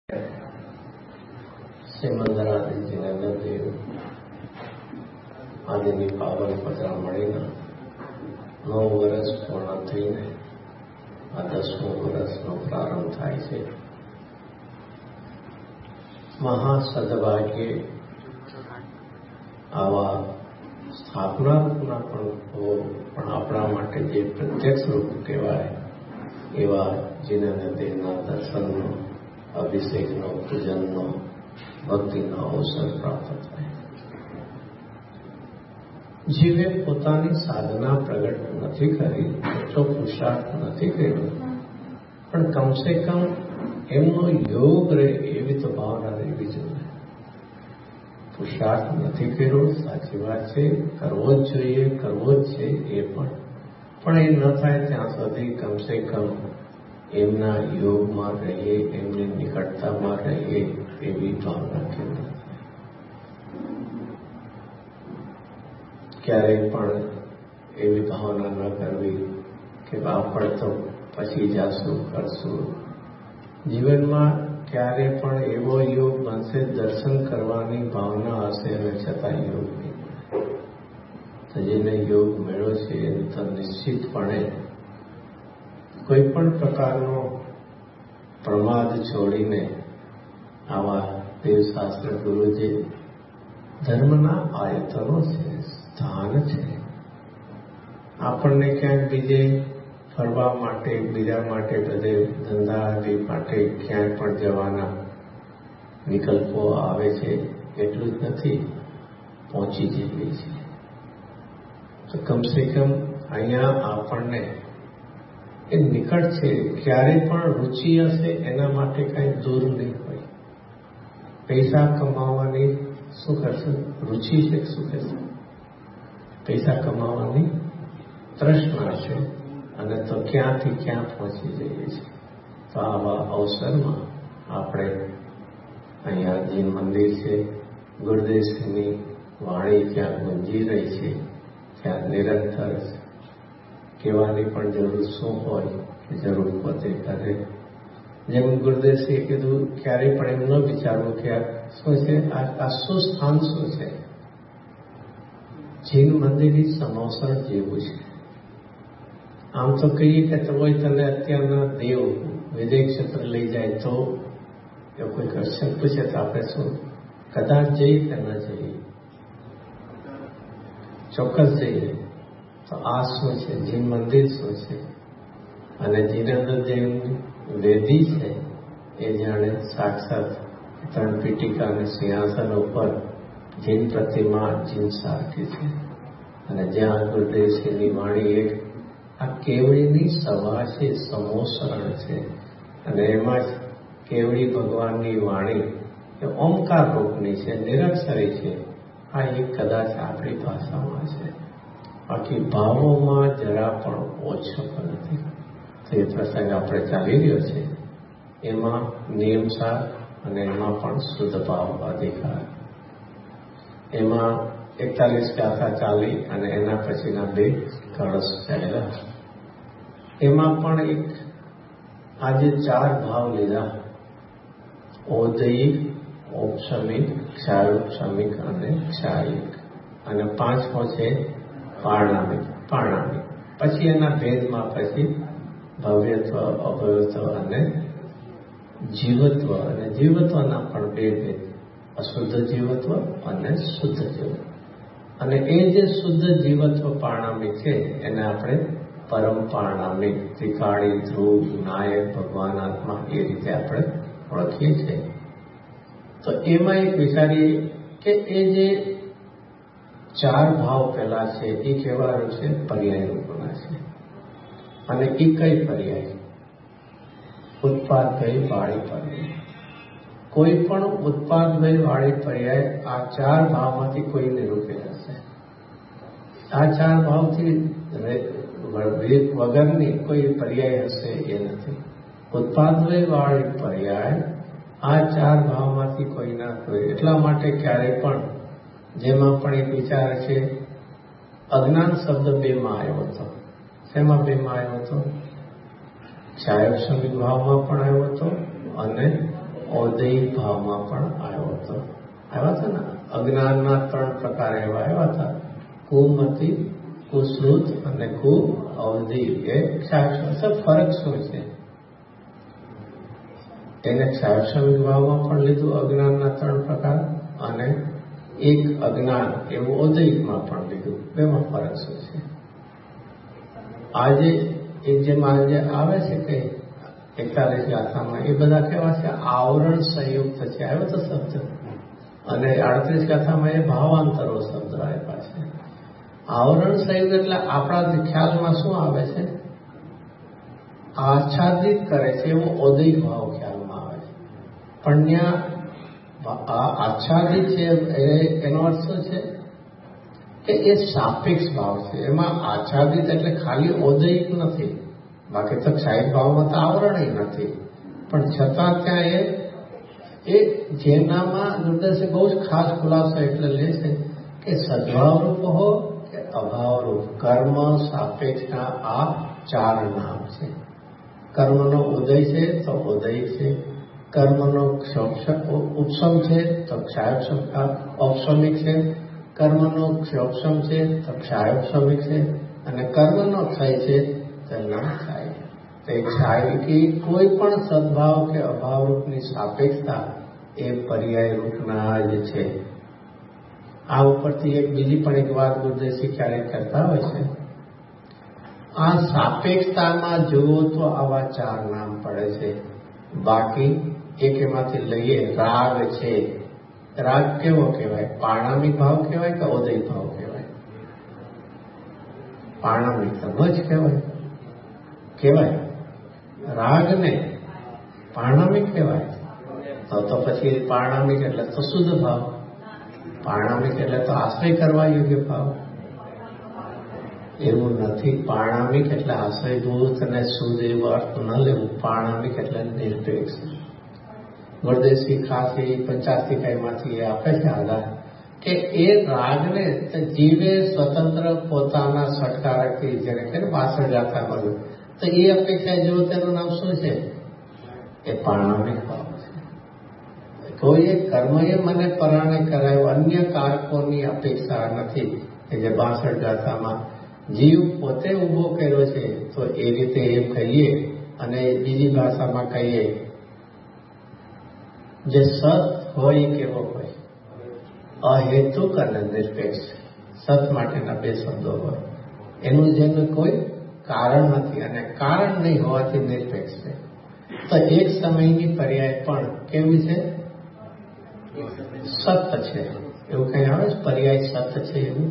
શ્રીમંદરાદિજીનંદનદેવ આદિની પાવન પધરામણીના 9 વર્ષ પૂર્ણ થઈને આ 10મું વર્ષનો પ્રારંભ થાય છે. મહાસદભાગ્યે આવા સ્થાપના રૂપના પણ આપણા માટે જે પ્રત્યક્ષ રૂપ કહેવાય એવા જીનંદનદેવના દર્શનનો, અભિષેકનો, પૂજનનો, ભક્તિનો અવસર પ્રાપ્ત થાય. જીવે પોતાની સાધના પ્રગટ નથી કરી, એટલો પુરુષાર્થ નથી કર્યો, પણ કમસે કમ એમનો યોગ રહે એવી તો ભાવના રહેવી જોઈએ. પુરુષાર્થ નથી કર્યો, સાચી વાત છે, કરવો જ જોઈએ, કરવો જ છે, એ પણ એ ન થાય ત્યાં સુધી કમસે કમ એમના યોગમાં રહીએ, એમની નિકટતામાં રહીએ એવી ભાવના કેવી ક્યારેય પણ એવી ભાવના ન કરવી કે આપણે તો પછી જાશું, કરશું. જીવનમાં ક્યારે પણ એવો યોગ બનશે, દર્શન કરવાની ભાવના હશે અને છતાં યોગ નહીં. તો જેને યોગ મળ્યો છે એ તો નિશ્ચિતપણે કોઈ પણ પ્રકારનો પ્રમાદ છોડીને આવા દેવશાસ્ત્ર ગુરુ જે ધર્મના આયતનો છે, સ્થાન છે, આપણને ક્યાંક બીજે ફરવા માટે, બીજા માટે, બધે ધંધા આદિ માટે ક્યાંય પણ જવાના વિકલ્પો આવે છે, એટલું જ નથી, પહોંચી જઈએ છીએ. તો કમસે કમ અહીંયા આપણને એ નિકટ છે, ક્યારે પણ રુચિ હશે એના માટે કાંઈ દૂર નહીં હોય. પૈસા કમાવાની શું કરશે? રુચિ છે કે શું કરશે? પૈસા કમાવાની તૃષ્ણા છે, અને તો ક્યાંથી ક્યાં પહોંચી જઈએ છીએ. તો આવા અવસરમાં આપણે અહીંયા જીન મંદિર છે, ગુરુદેવની વાણી જ્યાં ગુંજી રહી છે ત્યાં નિરંતર કહેવાની પણ જરૂર શું હોય કે જરૂર પોતે કરે. જેમ ગુરુદેવશ્રીએ કીધું, ક્યારેય પણ એમ ન વિચારવું કે આ શું છે, આ શું સ્થાન શું છે. જીન મંદિરની સમોસણ જેવું છે. આમ તો કહીએ કે તમે તને અત્યારના દેવ વિદેહ ક્ષેત્ર લઈ જાય તો એ કોઈ ક્વેશ્ચન પૂછે તો આપણે શું કદાચ જઈએ કે ન જઈએ? ચોક્કસ જઈએ. તો આ શું છે? જીન મંદિર શું છે? અને જીનેન્દ્રદેવની વેદી છે એ જાણે સાક્ષાત 3 પીઠિકા અને સિંહાસન ઉપર જીન પ્રતિમા જીન સારખી છે. અને જ્યાં ગુરુદેવશ્રીની વાણી એક આ કેવડીની સભા છે, સમોસરણ છે, અને એમાં જ કેવડી ભગવાનની વાણી એ ઓમકાર રૂપની છે, નિરક્ષરી છે. આ એક કદાચ આપણી ભાષામાં છે, બાકી ભાવોમાં જરા પણ ઓછો નથી. તો એ પ્રસંગ આપણે ચાલી રહ્યો છે એમાં નિયમસાર અને એમાં પણ શુદ્ધ ભાવ અધિકાર. એમાં 41 ગાથા ચાલી અને એના પછીના 2 કળશ ચાલ્યા. એમાં પણ એક આજે 4 ભાવ લીધા: ઔદયિક, ઔપશમિક, ક્ષારોપશમિક અને ક્ષાયિક. અને 5મો છે પારણામિક. પછી એના ભેદમાં પછી ભવ્યત્વ, અભવ્યત્વ અને જીવત્વ. અને જીવત્વના પણ 2 ભેદ: અશુદ્ધ જીવત્વ અને શુદ્ધ જીવત્વ. અને એ જે શુદ્ધ જીવત્વ પારણામિક છે એને આપણે પરમ પારણામિક, ત્રિકાળી, ધ્રુવ, નાયક, ભગવાન આત્મા એ રીતે આપણે ઓળખીએ છીએ. તો એમાં એક વિચારીએ કે એ જે 4 ભાવ પહેલા છે એ કેવા રૂપ છે? પર્યાય રૂપના છે. અને એ કઈ પર્યાય? ઉત્પાદભય વાળી પર્યાય. કોઈ પણ ઉત્પાદભય વાળી પર્યાય આ 4 ભાવમાંથી કોઈ નિરૂપેલ હશે. આ 4 ભાવથી વગરની કોઈ પર્યાય હશે એ નથી. ઉત્પાદભય વાળી પર્યાય આ 4 ભાવમાંથી કોઈ ના કોઈ. એટલા માટે ક્યારેય પણ જેમાં પણ એક વિચાર છે, અજ્ઞાન શબ્દ 2માં આવ્યો હતો. શેમાં 2માં આવ્યો હતો? ક્ષાયોપશમિક ભાવમાં પણ આવ્યો હતો અને ઔદૈહિક ભાવમાં પણ આવ્યો હતો. આવ્યા હતા ને, અજ્ઞાનના 3 પ્રકાર એવા આવ્યા હતા: કુમતિ, કુશ્રુત અને કુઅવધિ. એ ક્ષાક્ષર ફરક શું છે? એને ક્ષાક્ષમિક ભાવમાં પણ લીધું અજ્ઞાનના 3 પ્રકાર, અને એક અજ્ઞાન એવું ઔદૈહિકમાં પણ લીધું. બેમાં ફરક શું છે? આજે જેમ આજે આવે છે કે 41 ગાથામાં એ બધા કેવા છે? આવરણ સંયુક્ત છે. આવ્યો તો શબ્દ. અને 38 ગાથામાં એ ભાવાંતરો શબ્દ આપ્યા છે. આવરણ સંયુક્ત એટલે આપણા ખ્યાલમાં શું આવે છે? આચ્છાદિત કરે છે એવો ઔદૈહિક ભાવ ખ્યાલમાં આવે છે. પણ ત્યાં આચ્છાદિત છે એનો અર્થ શું છે? કે એ સાપેક્ષ ભાવ છે. એમાં આચ્છાદિત એટલે ખાલી ઔદૈહિક નથી, બાકી તો ક્ષાયિક ભાવમાં તો આવરણ નથી. પણ છતાં ત્યાં એ જેનામાં ગુરુદાસે બહુ જ ખાસ ખુલાસો એટલે લે છે કે સદ્ભાવરૂપ હો કે અભાવરૂપ, કર્મ સાપેક્ષના આ 4 નામ છે. કર્મનો ઉદય છે તો ઔદૈહિક છે, કર્મનો ઉપસમ છે તો ઔપસમિક છે, કર્મનો ક્ષોપસમ છે તો ક્ષાયોપસમિક છે, અને કર્મનો ક્ષય છે તો ના ક્ષાય. તો એ ક્ષાયિકી કોઈ પણ સદભાવ કે અભાવરૂપની સાપેક્ષતા એ પર્યાય રૂપના જ છે. આ ઉપરથી એક બીજી પણ એક વાત ગુરુદેવજી ક્યારેક કરતા હોય છે. આ સાપેક્ષતામાં જુઓ તો આવા 4 નામ પડે છે. બાકી એક એમાંથી લઈએ, રાગ છે. રાગ કેવો કહેવાય? પારણામિક ભાવ કહેવાય કે ઔદૈહિક ભાવ કહેવાય? પારણામિક જ કહેવાય. રાગને પારણામિક કહેવાય. તો પછી પારણામિક એટલે તો શુદ્ધ ભાવ, પારણામિક એટલે તો આશ્રય કરવા યોગ્ય ભાવ. એવું નથી. પારણામિક એટલે આશ્રયભૂત અને શુદ્ધ એવો અર્થ ન લેવું. પારણામિક એટલે નિરપેક્ષ. ગુરુદેવજી ખાસ એ 85 એ આપે છે આધાર કે એ રાગને જીવે સ્વતંત્ર પોતાના સટકારકથી, જેને કે 62 ગાથા કર્યું, તો એ અપેક્ષા જેવો તેનું નામ શું છે? એ પારણામિક ભાવ છે. કોઈ કર્મએ મને પરાણે કરાયો, અન્ય કારકોની અપેક્ષા નથી. કે જે 62 ગાથામાં જીવ પોતે ઉભો કર્યો છે, તો એ રીતે એમ કહીએ. અને બીજી ભાષામાં કહીએ, જે સત હોય કેવો હોય? અહેતુક અને નિરપેક્ષ. સત માટેના 2 શબ્દો હોય. એનું જેનું કોઈ કારણ નથી અને કારણ નહીં હોવાથી નિરપેક્ષ છે. તો એક સમયની પર્યાય પણ કેવી છે? સત છે. એવું કઈ આવે છે પર્યાય સત છે એવું?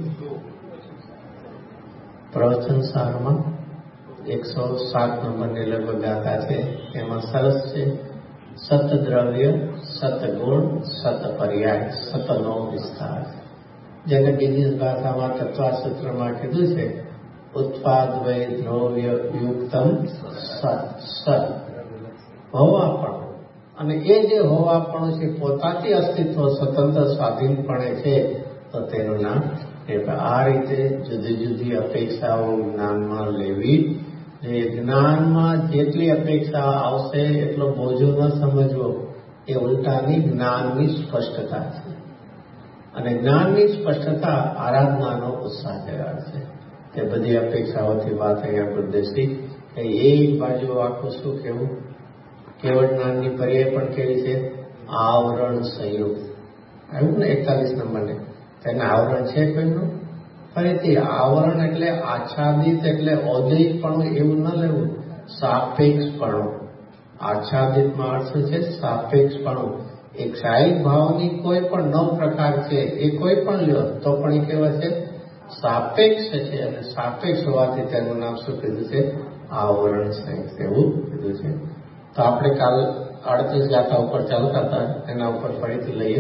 પ્રવચન સારમાં 107 નંબરની લગભગ ગાથા છે. એમાં સરસ છે: સત દ્રવ્ય, સત ગુણ, સત પર્યાય, સતનો વિસ્તાર. જેને બીજી ભાષામાં તત્વસૂત્રમાં કીધું છે, ઉત્પાદ વય દ્રવ્ય યુક્તમ સત. હોવાપણું, અને એ જે હોવાપણું છે પોતાથી અસ્તિત્વ સ્વતંત્ર સ્વાધીનપણે છે, તો તેનું નામ. આ રીતે જુદી જુદી અપેક્ષાઓ જ્ઞાનમાં લેવી. જે જ્ઞાનમાં જેટલી અપેક્ષા આવશે એટલો બોજો ન સમજવો. એ ઉલટાની જ્ઞાનની સ્પષ્ટતા છે. અને જ્ઞાનની સ્પષ્ટતા આરાધનાનો ઉત્સાહ જગાડશે. તે બધી અપેક્ષાઓથી વાત અહીંયા ગુરુદેવજી કે એક બાજુ આખું શું કહેવું? કેવળ જ્ઞાનની પર્યાય પણ કેવી છે? આવરણ સંયુક્ત. આવ્યું ને 41 નંબરને? તેના આવરણ છે કોઈનું? ફરીથી આવરણ એટલે આચ્છાદિત એટલે ઔદૈહિકપણું એવું ન લેવું. સાપેક્ષપણું. આચ્છાદિતમાં અર્થ છે સાપેક્ષપણું. એક ક્ષાયિક ભાવની કોઈ પણ 9 પ્રકાર છે, એ કોઈ પણ લ્યો તો પણ એ કેવા છે? સાપેક્ષ છે. અને સાપેક્ષ હોવાથી તેનું નામ શું કીધું છે? આવરણ સંયુક્ત એવું કીધું છે. તો આપણે કાલ 38 ગાથા ઉપર ચાલતા હતા, એના ઉપર ફરીથી લઈએ.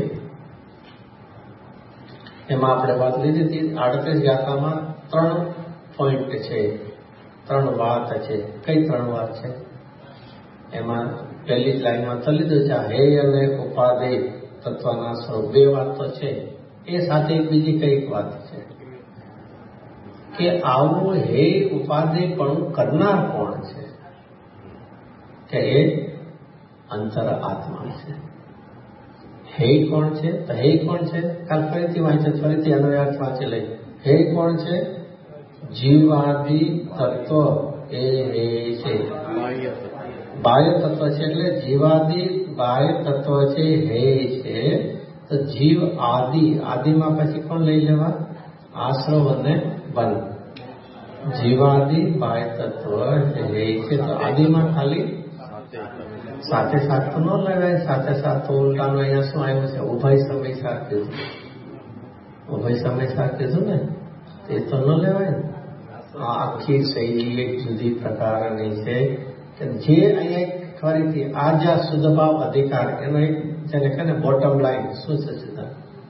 એમાં આપણે વાત લીધી હતી 38 ગાથામાં 3 પોઈન્ટ છે, 3 વાત છે. કઈ 3 વાત છે? એમાં પહેલી જ લાઈનમાં તો લીધું છે હે અને ઉપાદેય તત્વના સ્વરૂપ. 2 વાત તો છે. એ સાથે બીજી કઈક વાત છે કે આવું હે ઉપાદેય પણ કરનાર કોણ છે? કે એ અંતર આત્મા છે. હે કોણ છે? તો હે કોણ છે? કાલ ફરીથી વાંચે, ફરીથી અન્વયાર્થ વાંચી લઈ. હે કોણ છે? જીવાદિ તત્વ એ હે છે. બાહ્ય તત્વ છે એટલે જીવાદિ બાહ્ય તત્વ છે હે છે. તો જીવ આદિ, આદિમાં પછી કોણ લઈ લેવા? આશ્રવ અને બન. જીવાદિ બાહ્ય તત્વ હે છે. તો આદિમાં ખાલી સાથે સાથ તો ન લેવાય. સાથે સાથ તો ઉલટાનું અહીંયા શું આવ્યું છે? ઉભય સમય સાથ કીધું. ઉભય સમય સાથ કીધું ને, તે તો ન લેવાય. આ આખી શૈલી એક જુદી પ્રકારની છે કે જે અહીંયા ફરીથી આ જ્યાં શુદ્ધભાવ અધિકાર એનો એક જેને કહે ને બોટમ લાઈન શું છે? શુદ્ધ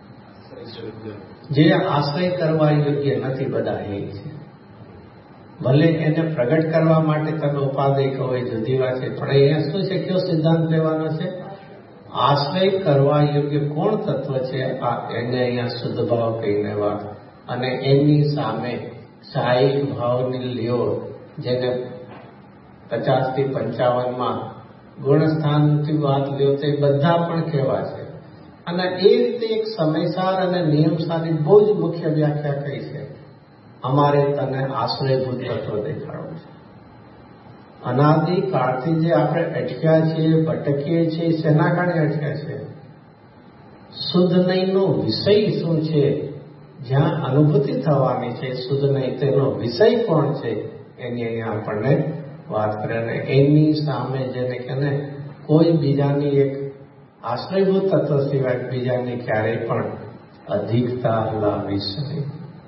જે આશ્રય કરવા યોગ્ય નથી બધા હે છે. ભલે એને પ્રગટ કરવા માટે તમે ઉપાધિ કહો એ જુદી વાત છે, પણ અહીંયા શું છે? કયો સિદ્ધાંત લેવાનો છે? આશ્રય કરવા યોગ્ય કોણ તત્વ છે આ એને અહીંયા શુદ્ધ ભાવ કહીને વાત. અને એની સામે સાહિક ભાવની લ્યો જેને 50 થી 55 ગુણસ્થાનથી વાત લ્યો તો એ બધા પણ કેવા છે. અને એ રીતે એક સમયસાર અને નિયમસારની બહુ જ મુખ્ય વ્યાખ્યા કઈ છે? અમારે તને આશ્રયભૂત તત્વ દેખાડવું છે. અનાદિ કાળથી જે આપણે અટક્યા છીએ, ભટકીએ છીએ, શેના કારણે અટક્યા છે? શુદ્ધ નહીંનો વિષય શું છે? જ્યાં અનુભૂતિ થવાની છે શુદ્ધ નહીં તેનો વિષય કોણ છે? એની અહીંયા આપણને વાત કરે. અને એની સામે જેને કે ને કોઈ બીજાની એક આશ્રયભૂત તત્વ સિવાય બીજાની ક્યારેય પણ અધિકતા લાવીશ નહીં.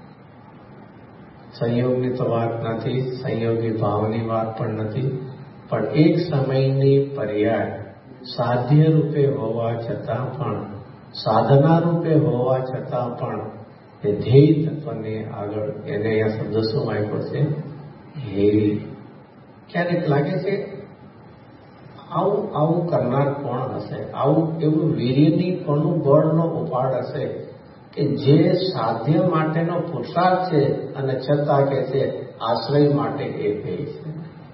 સંયોગની તો વાત નથી, સંયોગી ભાવની વાત પણ નથી, પણ એક સમયની પર્યાય સાધ્ય રૂપે હોવા છતાં પણ, સાધના રૂપે હોવા છતાં પણ એ ધ્યેય તત્વને આગળ એને અહીંયા શબ્દ શું આપ્યો છે? હે. ક્યારેક લાગે છે આવું આવું કરનાર કોણ હશે? આવું એવું વીર્યની કોનું બળનો ઉપાડ હશે કે જે સાધ્ય માટેનો પુરુષાર્થ છે અને છતાં કે છે આશ્રય માટે એ કહે છે.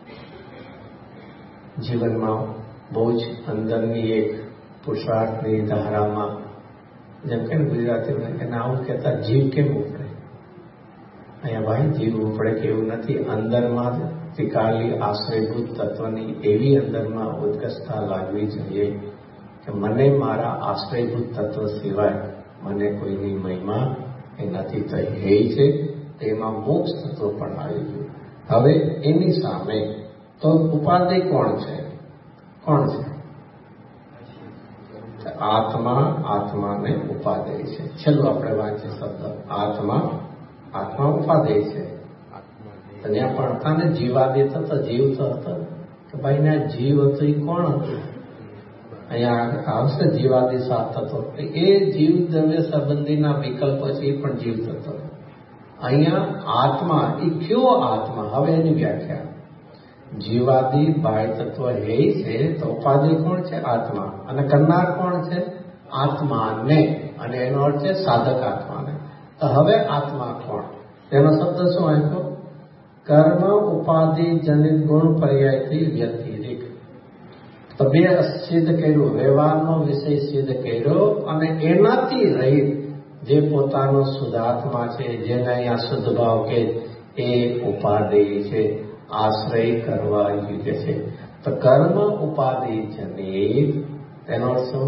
જીવનમાં બહુ જ અંદરની એક પુરુષાર્થની ધારામાં જેમ કે ગુજરાતીમાં એને આવું કહેતા જીવ કેમ ઉપડે? અહીંયા ભાઈ જીવ ઉપડે કે એવું નથી. અંદરમાં ત્રિકાલી આશ્રયભૂત તત્વની એવી અંદરમાં ઉત્કર્ષતા લાગવી જોઈએ કે મને મારા આશ્રયભૂત તત્વ સિવાય મને કોઈની મહિમા એ નથી. તો હે છે તેમાં મોક્ષ તત્વ પણ આવી ગયું. હવે એની સામે તો ઉપાધિ કોણ છે? કોણ છે? આત્મા, આત્માને ઉપાદેય છે. છેલ્લું આપણે વાંચીએ શબ્દ આત્મા, આત્મા ઉપાદેય છે. ત્યાં પણ હતા ને જીવાદિ થતો, જીવ તો હતો કે ભાઈ ના જીવ હતો એ કોણ હતું? અહીંયા આવશે જીવાદિ સાત થતો. એ જીવ દ્રવ્ય સંબંધીના વિકલ્પો છે એ પણ જીવ થતો. અહીંયા આત્મા એ કયો આત્મા? હવે એની વ્યાખ્યા જીવાદિ બાહ્ય તત્વ હે છે તો ઉપાધિ કોણ છે? આત્મા. અને કરનાર કોણ છે? આત્માને. અને એનો અર્થ છે સાધક આત્માને. તો હવે આત્મા કોણ? તેનો શબ્દ શું આપ્યો? કર્મ ઉપાધિ જનિત ગુણ પર્યાયથી વ્યતિરિક. તો બે સિદ્ધ કર્યું, વ્યવહારનો વિષય સિદ્ધ કર્યો અને એનાથી રહિત જે પોતાનો શુદ્ધાત્મા છે જેને અહીંયા શુદ્ધ ભાવ કે એ ઉપાદેય છે, આશ્રય કરવા યોગ્ય છે. તો કર્મ ઉપાધિ જનિત તેનો અર્થ શું?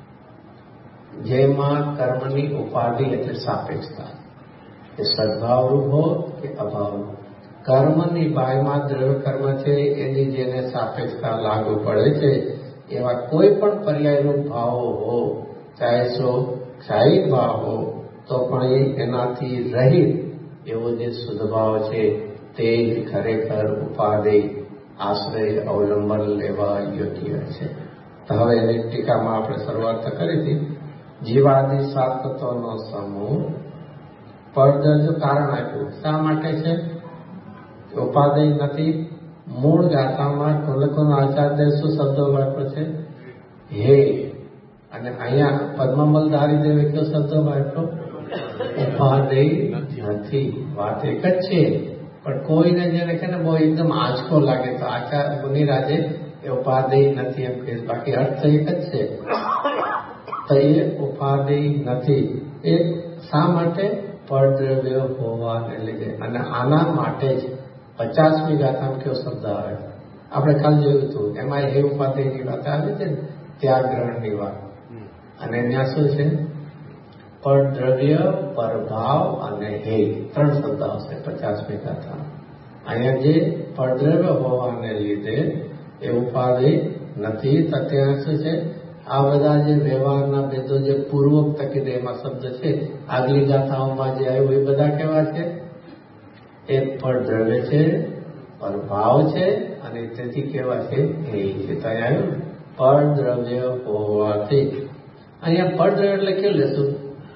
જેમાં કર્મની ઉપાધિ એટલે સાપેક્ષતા, એ સદભાવરૂપ હો કે અભાવરૂપ. કર્મની બાયમાં દ્રવ્ય કર્મ છે એની જેને સાપેક્ષતા લાગુ પડે છે એવા કોઈ પણ પર્યાયરૂપ ભાવો હો, ચાહે સો ક્ષાયિક ભાવ હો તો પણ એનાથી રહિત એવો જે શુદ્ધ ભાવ છે તે જ ખરેખર ઉપાદેય આશ્રય અવલંબન લેવા યોગ્ય છે. તો હવે એની ટીકામાં આપણે શરૂઆત કરી હતી. જીવાદિ સાત તત્વનો સમૂહ પરદર્જ કારણ આપ્યું. શા માટે છે? ઉપાદેય નથી. મૂળ ગાથામાં કુલકુલ આચાર્ય શું શબ્દો વાપર્યો છે? હે. અને અહીંયા પદ્મમલધારી દેવે કયો શબ્દ વાપર્યો? ઉપાદેય નથી. વાત એક જ છે પણ કોઈને જેને કે ને બહુ એકદમ આંચકો લાગે તો આચાર્ય મુનિરાજે એ ઉપાદેય નથી એમ કે, બાકી અર્થ એક જ છે. તો એ ઉપાદેય નથી. એ શા માટે? પરદ્રવ્ય હોવાને લીધે. અને આના માટે જ 50મી ગાથામાં કયો શબ્દ આવે? આપણે કાલ જોયું હતું, એમાં એ ઉપાદેયની વાત આવે છે ને, ત્યાગ ગ્રહણની વાત. અને ત્યાં શું છે? પરદ્રવ્ય, પરભાવ અને હે, 3 શબ્દ આવશે 50મી ગાથા. અહીંયા જે પરદ્રવ્ય હોવાને લીધે એ ઉપાદેય નથી. તો ત્યાં શું છે? આ બધા જે વ્યવહારના ભેદો જે પૂર્વોક્ત કીધે એમાં શબ્દ છે, આગલી ગાથાઓમાં જે આવ્યું એ બધા કેવા છે? એ પરદ્રવ્ય છે, પરભાવ છે, અને તેથી કેવા છે? એ છે. તો અહીંયા આવ્યું પરદ્રવ્ય હોવાથી. અહીંયા પરદ્રવ્ય એટલે કેવું લેશું?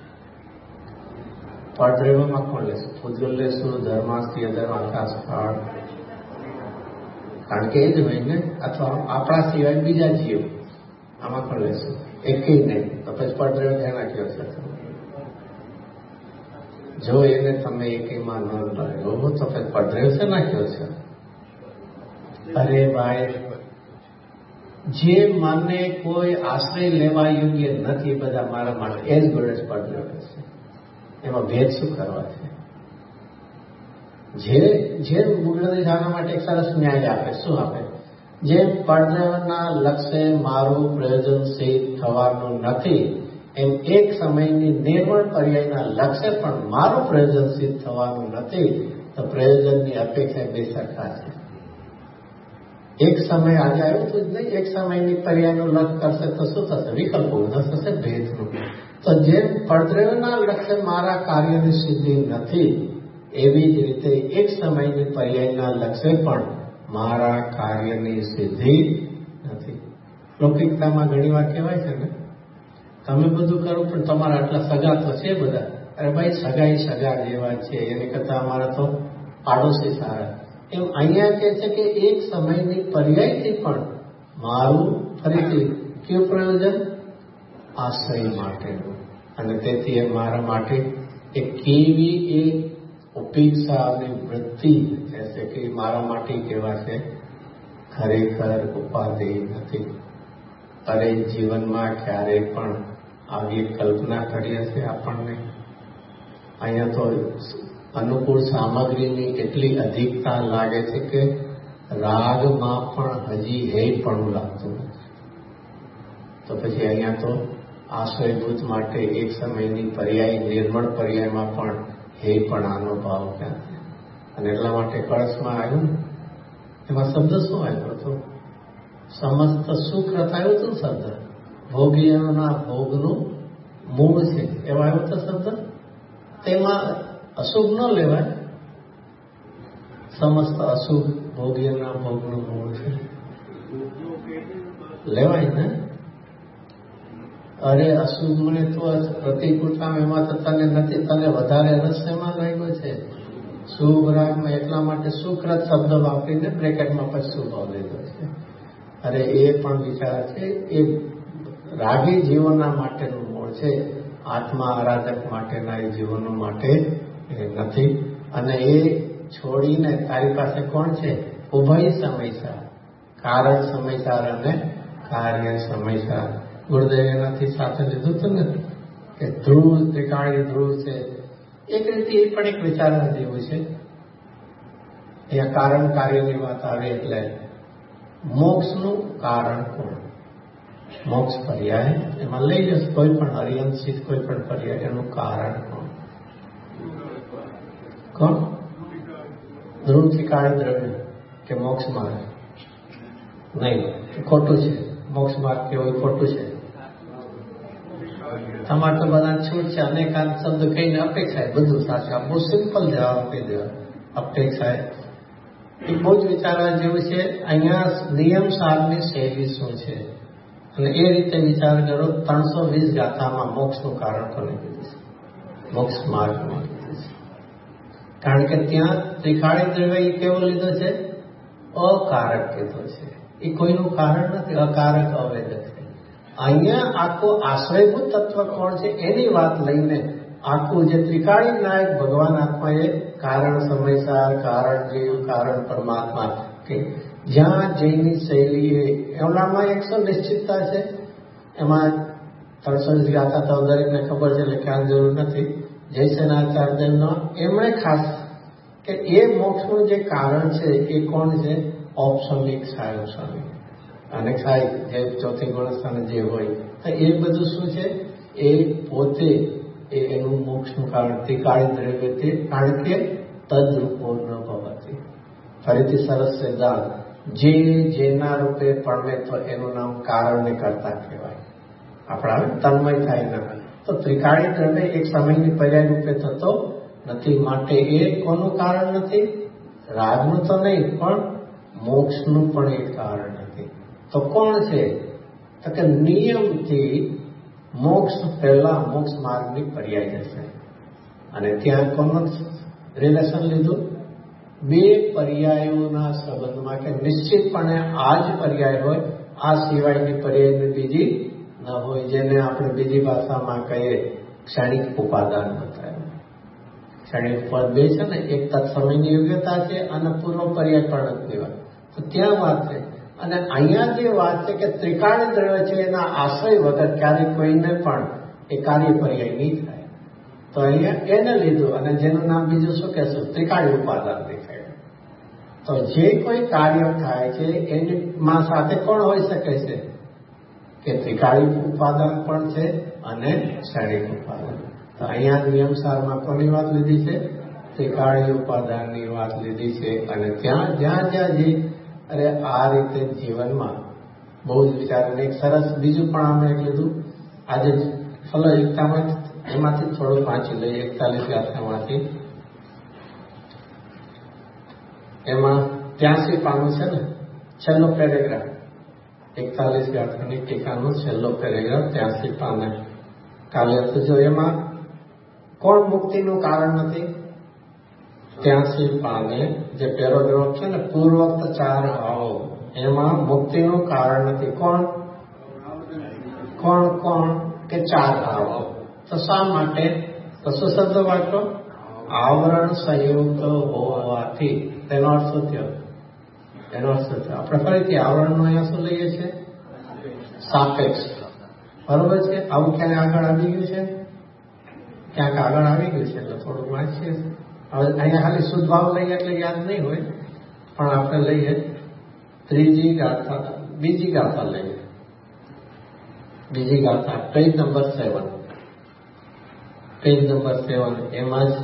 પરદ્રવ્યમાં કોણ લેશું? પૂતગલ લેશું, ધર્માસ્તી, અધર્માકાશ ફળ? કારણ કે એ જ હોય ને. અથવા આપણા સિવાય બીજા જીવ, આમાં પણ લેશું? એકેય નહીં. તો પછી પરદ્રવ્ય એના કયો છે? જો એને તમે એકેયમાં ન રહ્યો તો પછી પરદ્રવ્ય છે ના કયો છે? અરે ભાઈ, જે મને કોઈ આશ્રય લેવા યોગ્ય નથી, બધા મારા માટે એ જ ગણેશ પરદ્રવ્ય છે. એમાં ભેદ શું કરવા છે? જે મુગલની જાણવા માટે એક સરસ ન્યાય આપે. શું આપે? જે પરદ્રવ્યના લક્ષ્ય મારું પ્રયોજન સિદ્ધ થવાનું નથી, એમ એક સમયની નિર્મળ પર્યાયના લક્ષ્ય પણ મારું પ્રયોજન સિદ્ધ થવાનું નથી, તો પ્રયોજનની અપેક્ષા બે સરખા છે. એક સમય આજે આવ્યું હતું જ નહીં, એક સમયની પર્યાયનું લક્ષ્ય કરશે તો શું થશે? વિકલ્પો થશે, ભેદનું. તો જેમ પરદ્રવ્યના લક્ષ્ય મારા કાર્યની સિદ્ધિ નથી, એવી જ રીતે એક સમયની પર્યાયના લક્ષ્ય પણ મારા કાર્યની સિદ્ધિ નથી. લૌકિકતામાં ઘણી વાર કહેવાય છે ને, તમે બધું કરો પણ તમારા આટલા સગા તો છે બધા. અરે ભાઈ, સગા જેવા છે, એની કરતા અમારા તો પાડોશી સારા. એમ અહીંયા કહે છે કે એક સમયની પર્યાયથી પણ મારું ફરીથી કયું પ્રયોજન? આશ્રય માટેનું. અને તેથી એ મારા માટે એ કેવી એ ઉપેક્ષા અને વૃત્તિ કહેશે કે મારા માટે કેવા છે? ખરેખર ઉપાદેય નથી. અરે જીવનમાં ક્યારેય પણ આવી કલ્પના કરી હશે આપણને? અહીંયા તો અનુકૂળ સામગ્રીની એટલી અધિકતા લાગે છે કે રાગમાં પણ હજી હે પણ લાગતું નથી. તો પછી અહીંયા તો આશ્રયભૂત માટે એક સમયની પર્યાય, નિર્મળ પર્યાયમાં પણ હે પણ આનો ભાવ ક્યાં છે? અને એટલા માટે કળશમાં આવ્યું, એમાં શબ્દ શું આવ્યો હતો? સમસ્ત સુખ રથ આવ્યું હતું શબ્દ. ભોગીઓના ભોગનું મૂળ છે એવા આવ્યો હતો શબ્દ. તેમાં અશુભ ન લેવાય. સમસ્ત અશુભ ભોગીઓના ભોગનું મૂળ છે, લેવાય ને? અરે અશુભ મને તો પ્રતિકૂળતા એમાં તો તને નથી, તને વધારે રસ્યમાં લાગ્યો છે. શુભ રાગમાં એટલા માટે સુખરત શબ્દ વાપરીને બ્રેકેટમાં પછી શુભ લીધો છે. અરે એ પણ વિચાર છે, એ રાગી જીવનના માટેનું મૂળ છે. આત્મા આરાધક માટેના એ જીવનો માટે એ નથી. અને એ છોડીને તારી પાસે કોણ છે? ઉભય સમયસાર, કારણ સમયસાર અને કાર્ય સમયસાર. ગુરુદેવ એનાથી સાથે લીધું હતું ને કે ધ્રુવ ત્રિકાળી ધ્રુવ છે. એક રીતે એ પણ એક વિચારવા જેવું છે. અહીંયા કારણ કાર્યની વાત આવે એટલે મોક્ષનું કારણ કોણ? મોક્ષ પર્યાય એમાં લઈ જશે કોઈ પણ અરિયંશિત કોઈ પણ પર્યાય, એનું કારણ કોણ? ધ્રુવ ત્રિકાળી દ્રવ્ય કે મોક્ષ માર્ગ? નહીં, ખોટું છે. મોક્ષ માર્ગ કેવું ખોટું છે. તમારે તો બધા છૂટ છે. અનેકાંત શબ્દ કહીને અપેક્ષા, બધું સાચું. બહુ સિમ્પલ જવાબ કહી દેવા. અપેક્ષા એ બહુ જ વિચારવા જેવું છે. અહીંયા નિયમ સારની શૈલી શું છે અને એ રીતે વિચાર કરો. 320 ગાથામાં મોક્ષનું કારણ કોને કીધું છે? મોક્ષ માર્ગમાં કીધું છે. કારણ કે ત્યાં ત્રિકાળી દ્રવ્ય એ કેવો લીધો છે? અકારક કીધો છે. એ કોઈનું કારણ નથી, અકારક અવેદક છે. અહીંયા આખું આશ્રયભૂત તત્વ કોણ છે એની વાત લઈને આખું જે ત્રિકાળી નાયક ભગવાન આત્મા એ કારણ સમયસાર, કારણ જીવ, કારણ પરમાત્મા કે જ્યાં જૈની શૈલી એમનામાં 100 નિશ્ચિતતા છે. એમાં 320 ગાથા તો દરેકને ખબર છે એટલે ખ્યાલ જરૂર નથી. જયસેનાચાર્યનો એમણે ખાસ કે એ મોક્ષનું જે કારણ છે એ કોણ છે? ઔપસમિક સાયુસમિક અને સાય જે ચોથી ગુણસ્થાન જે હોય તો એ બધું શું છે? એ પોતે એનું મોક્ષનું કારણ ત્રિકાળી દ્રવ્ય તે કારણ કે તદ્રૂપો ન ભવતી. ફરીથી સરસ સિદ્ધાંત, જે જેના રૂપે પડે તો એનું નામ કારણને કરતા કહેવાય. આપણા તન્મય થાય ના તો ત્રિકાળી દ્રવ્ય એક સમયની પર્યાય રૂપે થતો નથી. માટે એ કોનું કારણ નથી? રાગનું તો નહીં પણ મોક્ષનું પણ એક કારણ નથી. તો કોણ છે? તો કે નિયમથી મોક્ષ પહેલા મોક્ષ માર્ગની પર્યાય જશે. અને ત્યાં કોનું રિલેશન લીધું? બે પર્યાયોના સંબંધમાં કે નિશ્ચિતપણે આ જ પર્યાય હોય, આ સિવાયની પર્યાયની બીજી ન હોય, જેને આપણે બીજી ભાષામાં કહીએ ક્ષણિક ઉપાદાન બતાવ્યું. ક્ષણિક પદ બે છે ને, એક તત્સમયની યોગ્યતા છે અને પૂર્વ પર્યાય પરિણતની વાત. તો ત્યાં વાત છે. અને અહીંયા જે વાત છે કે ત્રિકાળી દ્રવ્ય છે એના આશ્રય વગર ક્યારેય કોઈને પણ એ કાર્ય પર્યાય નહીં થાય. તો અહીંયા એને લીધું અને જેનું નામ બીજું શું કહેશું? ત્રિકાળી ઉપાદાન દેખાય. તો જે કોઈ કાર્ય થાય છે એની માં સાથે કોણ હોઈ શકે છે? કે ત્રિકાળી ઉપાદાન પણ છે અને ક્ષણિક ઉપાદાન. તો અહીંયા નિયમસારમાં કોની વાત લીધી છે? ત્રિકાળી ઉપાદાનની વાત લીધી છે. અને ત્યાં જ્યાં જે અરે આ રીતે જીવનમાં બહુ જ વિચારીને એક સરસ બીજું પણ અમે લીધું. આજે ફલો એકતામાં એમાંથી થોડું વાંચી લઈએ. 41 ગાથામાંથી એમાં 83 પાનું છે ને, છેલ્લો પેરેગ્રાફ. 41 ગાથાની ટીકાનો છેલ્લો પેરેગ્રાફ 83 પાને કાલે તો જો એમાં કોણ મુક્તિનું કારણ નથી? 83 પાને જે પેરેગ્રાફ છે ને, પૂર્વોક્ત 4 ભાવો એમાં મુક્તિનું કારણ નથી. કોણ કોણ કોણ કે 4 ભાવો. તો શા માટે? તો શું શબ્દ વાંચો? આવરણ સંયુક્ત હોવાથી. તેનો અર્થ શું થયો? એનો અર્થ શું થયો? આપણે ફરીથી આવરણનો અહીંયા શું લઈએ છીએ? સાપેક્ષ. બરોબર છે? આવું ક્યાંય આગળ આવી ગયું છે? ક્યાંક આગળ આવી ગયું છે એટલે થોડુંક વાંચીએ. હવે અહીંયા ખાલી શુદ્ધ ભાવ લઈએ એટલે યાદ નહીં હોય, પણ આપણે લઈએ બીજી ગાથા લઈએ. બીજી ગાથા પેજ નંબર 7. પેજ નંબર 7 એમાં જ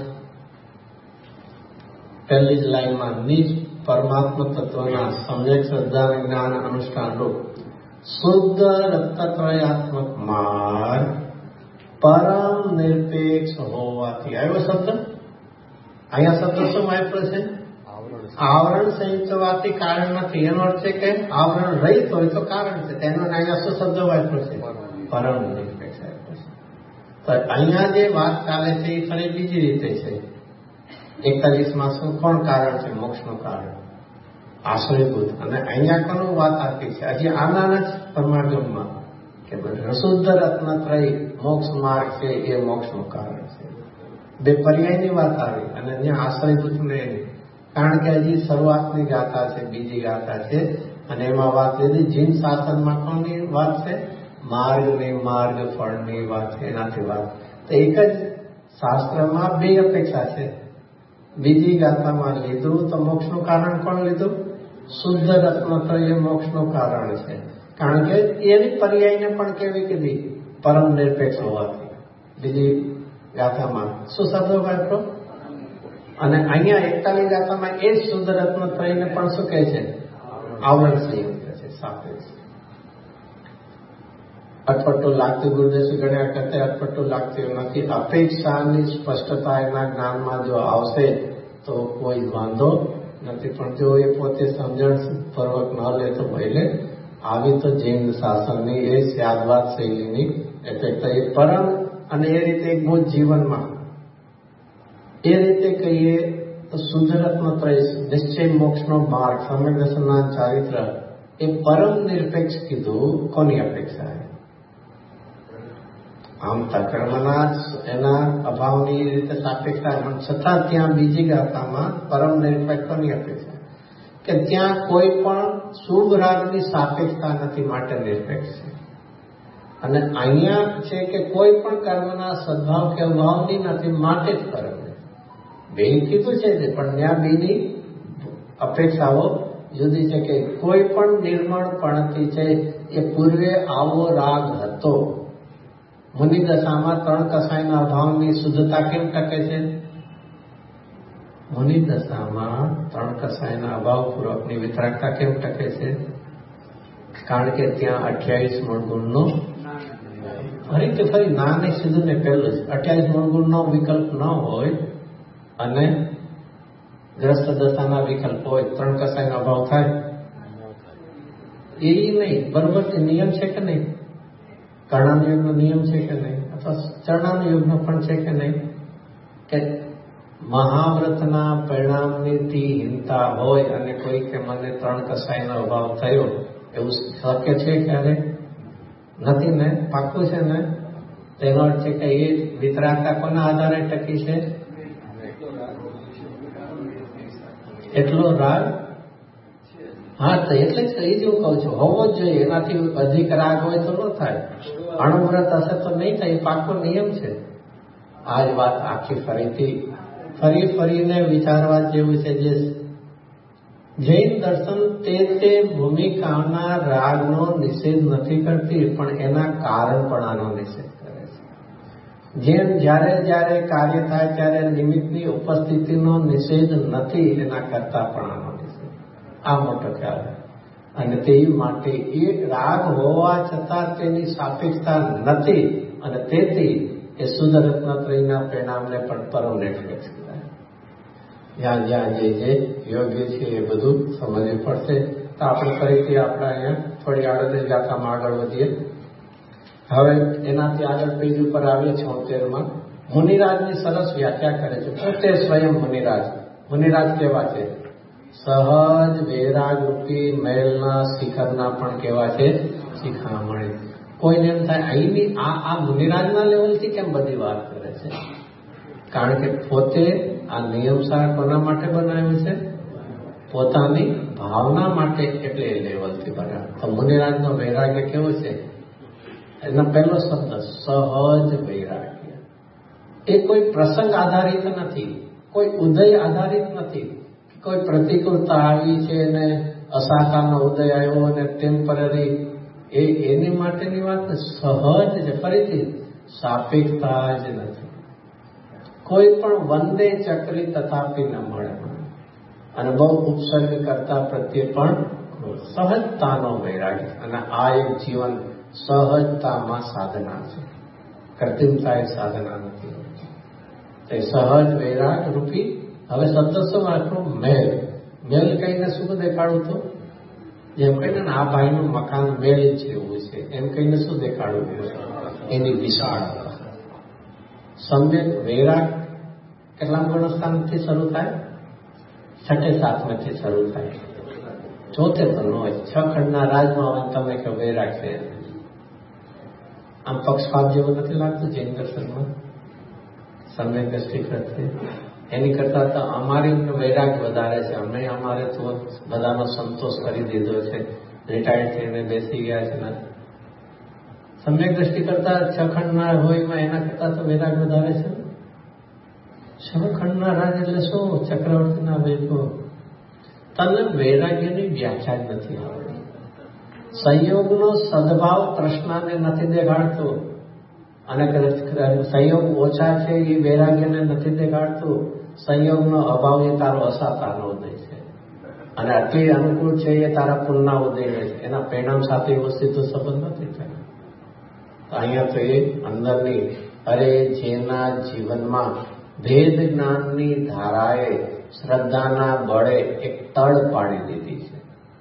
પહેલી જ લાઈનમાં નિજ પરમાત્મ તત્વના સમ્યક શ્રદ્ધા જ્ઞાન અનુષ્ઠાન રૂપ શુદ્ધ રત્નત્રયાત્મક માર્ગ પરમ નિરપેક્ષ હોવાથી. આવ્યો શબ્દ? અહીંયા શબ્દ શું વાપરો છે? આવરણ સંયુક્ત હોવાથી કારણ નથી. એનો અર્થ છે કે આવરણ રહિત હોય તો કારણ છે. તેનો અહીંયા શું શબ્દ વાપરો છે? પરમ નિરપેક્ષ વાપરો છે. તો અહીંયા જે વાત ચાલે છે એ ફરી બીજી રીતે છે. 41માં શું કોણ કારણ છે? મોક્ષનું કારણ આશ્રયભૂત. અને અહીંયા કોનું વાત આપી છે? હજી આના જ પરમાગમમાં કે શુદ્ધ રત્નત્રય મોક્ષ માર્ગ છે એ મોક્ષનું કારણ છે. બે પર્યાયની વાત આવી અને અહીંયા આશ્રયભૂત નહીં. કારણ કે હજી શરૂઆતની ગાથા છે, બીજી ગાથા છે અને એમાં વાત લીધી જીન શાસનમાં કોની વાત છે? માર્ગની માર્ગ ફળની વાત છે. એનાથી વાત તો એક જ શાસ્ત્રમાં બે અપેક્ષા છે. બીજી ગાથામાં લીધું તો મોક્ષનું કારણ કોણ લીધું? શુદ્ધ રત્નત્રય મોક્ષનું કારણ છે. કારણ કે એની પર્યાયને પણ કેવી કીધી? પરમ નિરપેક્ષ હોવાથી. બીજી ગાથામાં શું શબ્દ વાપરો? અને અહીંયા 41 ગાથામાં એ જ શુદ્ધ રત્નત્રયને પણ શું કહે છે? આવરણ સંયુક્ત છે, સાપેક્ષ. અટપટું લાગતું ગુરુદેવજી ઘણા કરતા અટપટું લાગતું નથી. અપેક્ષાની સ્પષ્ટતા એના જ્ઞાનમાં જો આવશે તો કોઈ વાંધો નથી. પણ જો એ પોતે સમજણ પૂર્વક ન લે તો ભલે આવી તો જૈન શાસનની એ સ્યાદવાદ શૈલીની અપેક્ષા એ પરમ. અને એ રીતે એક બહુ જીવનમાં એ રીતે કહીએ તો શુદ્ધ રત્નત્રય નિશ્ચય મોક્ષનો માર્ગ સમ્યક દર્શનના ચારિત્ર એ પરમ નિરપેક્ષ કીધું. કોની અપેક્ષા? આમ તકર્મના એના અભાવની રીતે સાપેક્ષા, છતાં ત્યાં બીજી ગાથામાં પરમ નિરપેક્ષની અપેક્ષા કે ત્યાં કોઈ પણ શુભ રાગની સાપેક્ષતા નથી, માટે નિરપેક્ષ છે. અને અહીંયા છે કે કોઈ પણ કર્મના સદભાવ કે અભાવની નથી, માટે જ કર્મ. બે કીધું છે પણ ત્યાં બેની અપેક્ષાઓ જુદી છે. કે કોઈ પણ નિર્મળપણથી છે એ પૂર્વે આવો રાગ હતો. મુનિ દશામાં 3 કસાયના અભાવની શુદ્ધતા કેમ ટકે છે? મુનિ દશામાં 3 કસાયના અભાવ પૂર્વકની વિતરાગતા કેમ ટકે છે? કારણ કે ત્યાં 28 મૂળ ગુણનો ફરી નાને સીધું ને પહેલું જ 28 મૂળ ગુણનો વિકલ્પ ન હોય અને ગ્રસ્ત દશાના વિકલ્પ હોય, 3 કસાયનો અભાવ થાય એ નહીં. બરોબર છે, નિયમ છે કે નહીં? કર્ણાનુયોગનો નિયમ છે કે નહીં? અથવા ચરણાનુયોગનો પણ છે કે નહીં? કે મહાવ્રતના પરિણામની હીનતા હોય અને કોઈ કે મને 3 કસાયનો અભાવ થયો, એવું શક્ય છે ક્યારે? નથી ને? પાક્કું છે ને? તેનો અર્થ છે કે એ વિતરાગતા કોના આધારે ટકી છે? એટલો રાગ. હા, તો એટલે જ એ જ હું કહું છું, હોવો જ જોઈએ. એનાથી અધિક રાગ હોય તો ન થાય. અણુવ્રત હશે તો નહીં થાય, પાક્કો નિયમ છે. આ જ વાત આખી ફરીને વિચારવા જેવું છે. જે જૈન દર્શન તે ભૂમિકાના રાગનો નિષેધ નથી કરતી, પણ એના કારણપણાનો નિષેધ કરે છે. જેમ જ્યારે કાર્ય થાય ત્યારે નિમિત્તની ઉપસ્થિતિનો નિષેધ નથી, એના કરતાપણાનો નિષેધ. આ મોટો ખ્યાલ. અને તે માટે એ રાગ હોવા છતાં તેની સાપેક્ષતા નથી, અને તેથી એ શુદ્ધ રત્નત્રયના પરિણામને પણ પરમનિરપેક્ષ કરાય. જ્યાં જે યોગ્ય છે એ બધું સમજવું પડશે. તો આપણે ફરીથી આપણે અહીંયા થોડી આડોદરી ગાથામાં આગળ વધીએ. હવે એનાથી આગળ પેજ ઉપર આવીએ 76માં. મુનિરાજની સરસ વ્યાખ્યા કરે છે. પોતે સ્વયં મુનિરાજ કેવા છે? સહજ વૈરાગ રૂપી મહેલના શિખરના પણ કેવા છે? શિખામણી. કોઈને એમ થાય અહીંની આ મુનિરાજના લેવલથી કેમ બધી વાત કરે છે? કારણ કે પોતે આ નિયમસાર કોના માટે બનાવ્યું છે? પોતાની ભાવના માટે, એટલે એ લેવલથી બનાવ્યું. તો મુનિરાજનો વૈરાગ્ય કેવો છે? એનો પહેલો શબ્દ સહજ વૈરાગ્ય. એ કોઈ પ્રસંગ આધારિત નથી, કોઈ ઉદય આધારિત નથી. કોઈ પ્રતિકૂળતા આવી છે અને અસાકારનો ઉદય આવ્યો અને ટેમ્પરરી, એની માટેની વાત સહજ છે. ફરીથી સાપેક્ષતા જ નથી. કોઈ પણ વંદે ચક્રી તથાપી ન મળે, અને બહુ ઉપસર્ગ કરતા પ્રત્યે પણ સહજતાનો વૈરાગ્ય. અને આ એક જીવન સહજતામાં સાધના છે. કૃત્રિમતા એ સાધના નથી. તે સહજ વૈરાગ રૂપી. હવે શબ્દ શું વાપરો? મેલ કહીને શું દેખાડું? તો જેમ કહીને આ ભાઈનું મકાન મેલ જેવું છે, એમ કહીને શું દેખાડવું? એની વિશાળતા. સમ્યક વૈરાગ કેટલા ગુણસ્થાનથી શરૂ થાય? 6-7થી શરૂ થાય. 74 તો ન હોય. 6 ખંડના રાજમાં તમે કે વૈરાગ છે. આમ પક્ષપાત જેવું નથી લાગતું જૈન દર્શનમાં? સમ્યક દ્રષ્ટિ કરતી એની કરતા તો અમારી વૈરાગ વધારે છે. અમારે તો બધાનો સંતોષ કરી દીધો છે, રિટાયર્ડ થઈને બેસી ગયા છે ને. સમ્યક દ્રષ્ટિ કરતા 6 ખંડના હોયમાં એના કરતા તો વૈરાગ વધારે છે. 6 ખંડના રાજ એટલે શું? ચક્રવર્તીના વૈભવ. તને વૈરાગ્યની વ્યાખ્યા જ નથી આવતી. સંયોગનો સદભાવ કૃષ્ણને નથી દેખાડતો, અને સંયોગ ઓછા છે એ વૈરાગ્યને નથી દેખાડતું. સંયોગનો અભાવ એ તારો અસાતાનો ઉદય છે, અને અતિ અનુકૂળ છે એ તારા પુનના ઉદય છે. એના પરિણામ સાથે એવો સીધો સંબંધ નથી થયો. તો અહીંયા તો એ અંદરની જેના જીવનમાં ભેદ જ્ઞાનની ધારાએ શ્રદ્ધાના બળે એક તડ પાડી દીધી છે.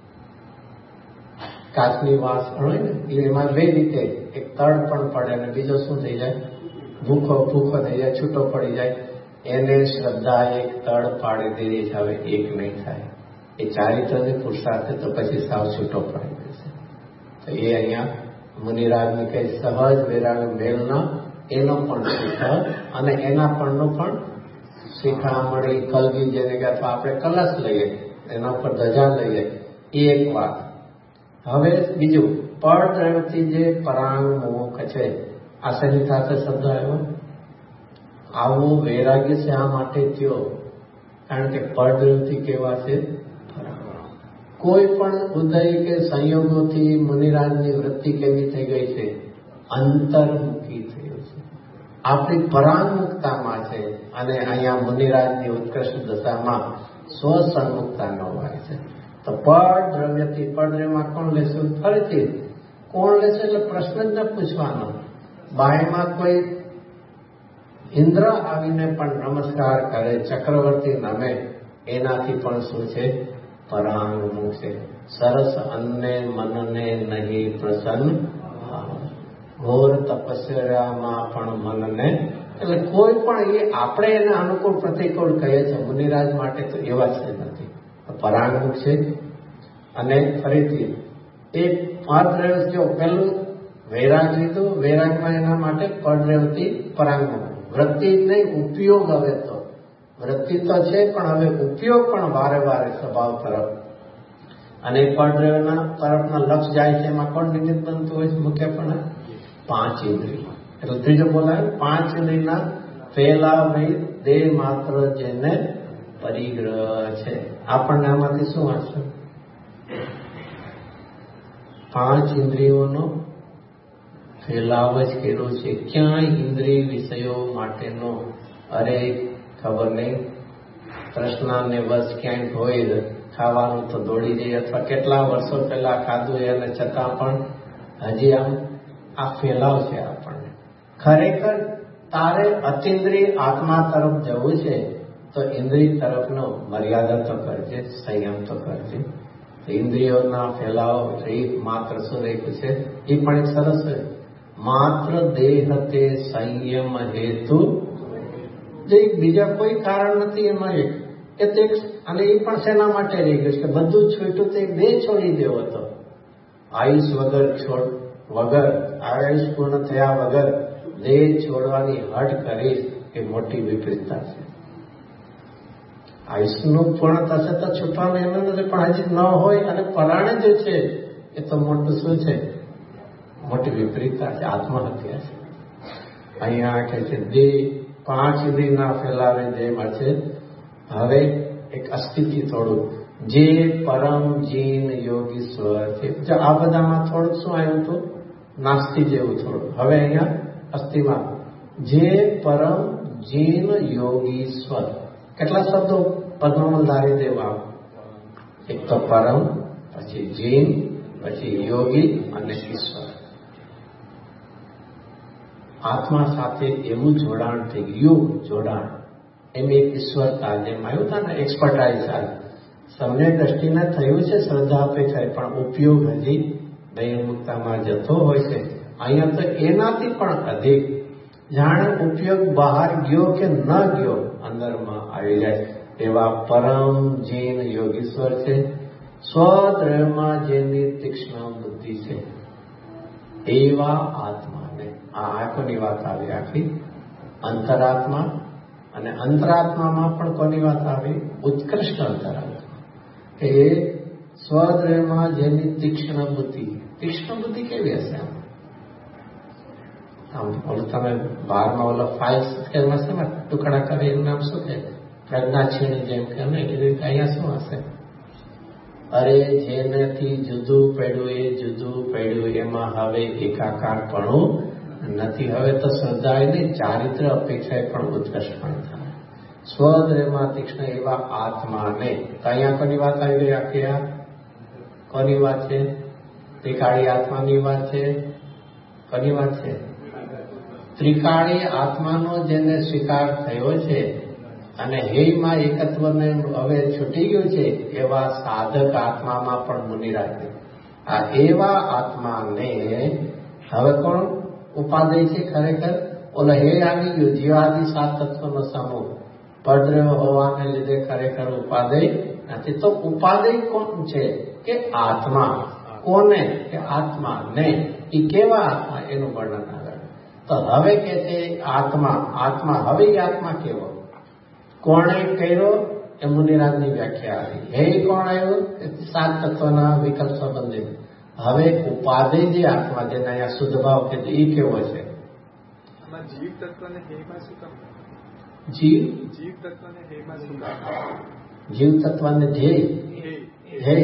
કાચની વાસણ હોય ને એમાં 2 રીતે, એક તડ પણ પડે અને બીજો શું થઈ જાય? ભૂખો થઈ જાય, છૂટો પડી જાય. એને શ્રદ્ધા એક તડ પાડી દીધી છે. હવે એક નહીં થાય. એ ચારિત્રની પુરુષાર્થ તો પછી સાવ છૂટો પડી જશે. તો એ અહીંયા મુનિરાજની કઈ સહજ વૈરાગ મેલનો એનો પણ શિખર, અને એના પણનું પણ શિખામણી કલગી, જેને કે આપણે કલશ લઈએ એના ઉપર ધજા લઈએ એ એક વાત. હવે બીજું, પરદ્રવ્યથી જે પરાંગમુખ છે, આ શેની સાથે શબ્દ આવ્યો? આવું વૈરાગ્ય શા માટે થયો? કારણ કે પરદ્રવ્યથી કેવા છે? કોઈ પણ ઉદય કે સંયોગોથી મુનિરાજની વૃત્તિ કેવી થઈ ગઈ છે? અંતર્મુખી થયું છે. આપણી પરાંગમુખતામાં છે, અને અહીંયા મુનિરાજની ઉત્કૃષ્ટ દશામાં સ્વસન્મુખતાનો હોય છે. તો પરદ્રવ્યથી, પરદ્રવ્યમાં કોણ લેશું? ફરીથી કોણ લેશે એટલે પ્રશ્ન જ ન પૂછવાનો. બાયમાં કોઈ ઇન્દ્ર આવીને પણ નમસ્કાર કરે, ચક્રવર્તી નમે, એનાથી પણ શું છે? પરાંગમુખ છે. સરસ અન્ને મનને નહીં પ્રસન્ન, ઘોર તપસ્યામાં પણ મનને, એટલે કોઈ પણ એ આપણે એને અનુકૂળ પ્રતિકૂળ કહીએ છીએ, મુનિરાજ માટે તો એવા છે નથી, પરાંગમુખ છે. અને ફરીથી એક પરદ્રવ્ય, જો પેલું વૈરાગ લીધું, વૈરાગમાં એના માટે પરદ્રવ્યથી પરાંગમુખ. વૃત્તિ જ નહીં, ઉપયોગ. હવે તો વૃત્તિ તો છે, પણ હવે ઉપયોગ પણ વારે વારે સ્વભાવ તરફ, અને પરદ્રવ્યના તરફના લક્ષ જાય છે. એમાં કોણ નિમિત્ત બનતું હોય છે? મુખ્યપણે 5 ઇન્દ્રિય. એટલે ત્રીજો બોલાય 5 ઇન્દ્રિયના ફેલાવી દેહ માત્ર જેને પરિગ્રહ છે. આપણને આમાંથી શું વાંચશું? 5 ઇન્દ્રિયોનો ફેલાવ જ કર્યો છે. ક્યાંય ઇન્દ્રિય વિષયો માટેનો અરે ખબર નહીં, તૃષ્ણાને વશ ક્યાંક હોય, ખાવાનું તો દોડી જઈએ, અથવા કેટલા વર્ષો પહેલા ખાધું અને છતાં પણ હજી આમ આ ફેલાવ છે આપણને. ખરેખર તારે અતિન્દ્રિય આત્મા તરફ જવું છે તો ઇન્દ્રિય તરફનો મર્યાદા તો કરજે, સંયમ તો કરજે. ઇન્દ્રિયોના ફેલાવ રહિત માત્ર શું રાખ્યું છે? એ પણ એક સરસ છે. માત્ર દેહ તે સંયમ હેતુ, જે બીજા કોઈ કારણ નથી એમાં. એક અને એ પણ શેના માટે રહી ગયું કે બધું છૂટ્યું તો એક દેહ છોડી દેવો હતો. આયુષ વગર આયુષ પૂર્ણ થયા વગર દેહ છોડવાની હઠ કરી એ મોટી વિપરીતતા છે. આયુષનું પૂર્ણ થશે તો છૂટવાનું એનું નથી, પણ હજી ન હોય અને પરાણે જે છે એ તો મોટું શું છે? મોટી વિપરીતતા છે, આત્મહત્યા છે. અહીંયા કહે છે દેહ 5 ઇન્દ્રિયના ફેલાવે દેહ મળશે. હવે એક અસ્થિતિ થોડું, જે પરમ જીન યોગીશ્વર છે. આ બધામાં થોડુંક શું આવ્યું હતું? નાસ્તિ જેવું થોડું. હવે અહીંયા અસ્થિમાં જે પરમ જીન યોગીશ્વર, કેટલા શબ્દો પદ્મમાં ધારી દેવા? એક તો પરમ, પછી જીન, પછી યોગી અને ઈશ્વર. આત્મા સાથે એવું જોડાણ થઈ ગયું, જોડાણ એમ એક ઈશ્વરતા જેમ આવ્યું હતા ને, એક્સપર્ટાઇઝ સમ્યક દ્રષ્ટિને થયું છે શ્રદ્ધા અપેક્ષા, પણ ઉપયોગ હજી દૈવમુક્તામાં જતો હોય છે. અહીંયા તો એનાથી પણ અધિક જાણે ઉપયોગ બહાર ગયો કે ન ગયો, અંદરમાં આવી જાય એવા પરમ જીન યોગીશ્વર છે. સ્વદ્રવ્યમાં જેની તીક્ષ્ણ બુદ્ધિ છે એવા આત્માને, આ કોની વાત આવી? આખી અંતરાત્મા. અને અંતરાત્મામાં પણ કોની વાત આવી? ઉત્કૃષ્ટ અંતરાત્મા. કે સ્વદ્રવ્યમાં જેની તીક્ષ્ણ બુદ્ધિ. તીક્ષ્ણ બુદ્ધિ કેવી હશે? આમ ઓલું તમે 12માં ઓલા 5 સ્કેલમાં છે ને ટુકડા કરે એનું નામ શું કે? પ્રજ્ઞા છીણી જેમ કે ને એ રીતે અહીંયા શું હશે? અરે જેનાથી જુદું પડ્યું એ જુદું પડ્યું, એમાં હવે એકાકારપણું નથી. હવે તો શ્રદ્ધા નહીં, ચારિત્ર અપેક્ષાએ પણ ઉત્કર્ષ પણ થાય. સ્વદ્રવ્યમાં તીક્ષ્ણ એવા આત્માને. તો અહીંયા કોની વાત આવી ગઈ? આખી આ કોની વાત છે? ત્રિકાળી આત્માની વાત છે. કોની વાત છે? ત્રિકાળી આત્માનો જેને સ્વીકાર થયો છે અને હેયમાં એકત્વને હવે છૂટી ગયું છે, એવા સાધક આત્મામાં પણ મુનિરાજે આ એવા આત્માને હવે કોણ ઉપાદેય છે? ખરેખર ઓલા હે આવી ગયું જીવાદિ 7 તત્વનો સમૂહ પરદ્રવ્ય હોવાને લીધે ખરેખર ઉપાદેય નથી. તો ઉપાદેય કોણ છે? કે આત્મા. કોને? કે આત્મા ને. એ કેવા આત્મા? એનું વર્ણન આગળ. તો હવે કે છે આત્મા. આત્મા હવે આત્મા કેવો? કોણે કર્યો? એ મુનિરાજની વ્યાખ્યા આવી. હે કોણ આવ્યું? 7 તત્વના વિકલ્પ સંબંધી. હવે ઉપાધિ જે આત્મા જેને અહીંયા શુદ્ધ ભાવ કે એ કેવો છે? જીવ તત્વને હેમાં શું કામ? જીવ તત્વને હેમાં શું કામ? જીવ તત્વને હે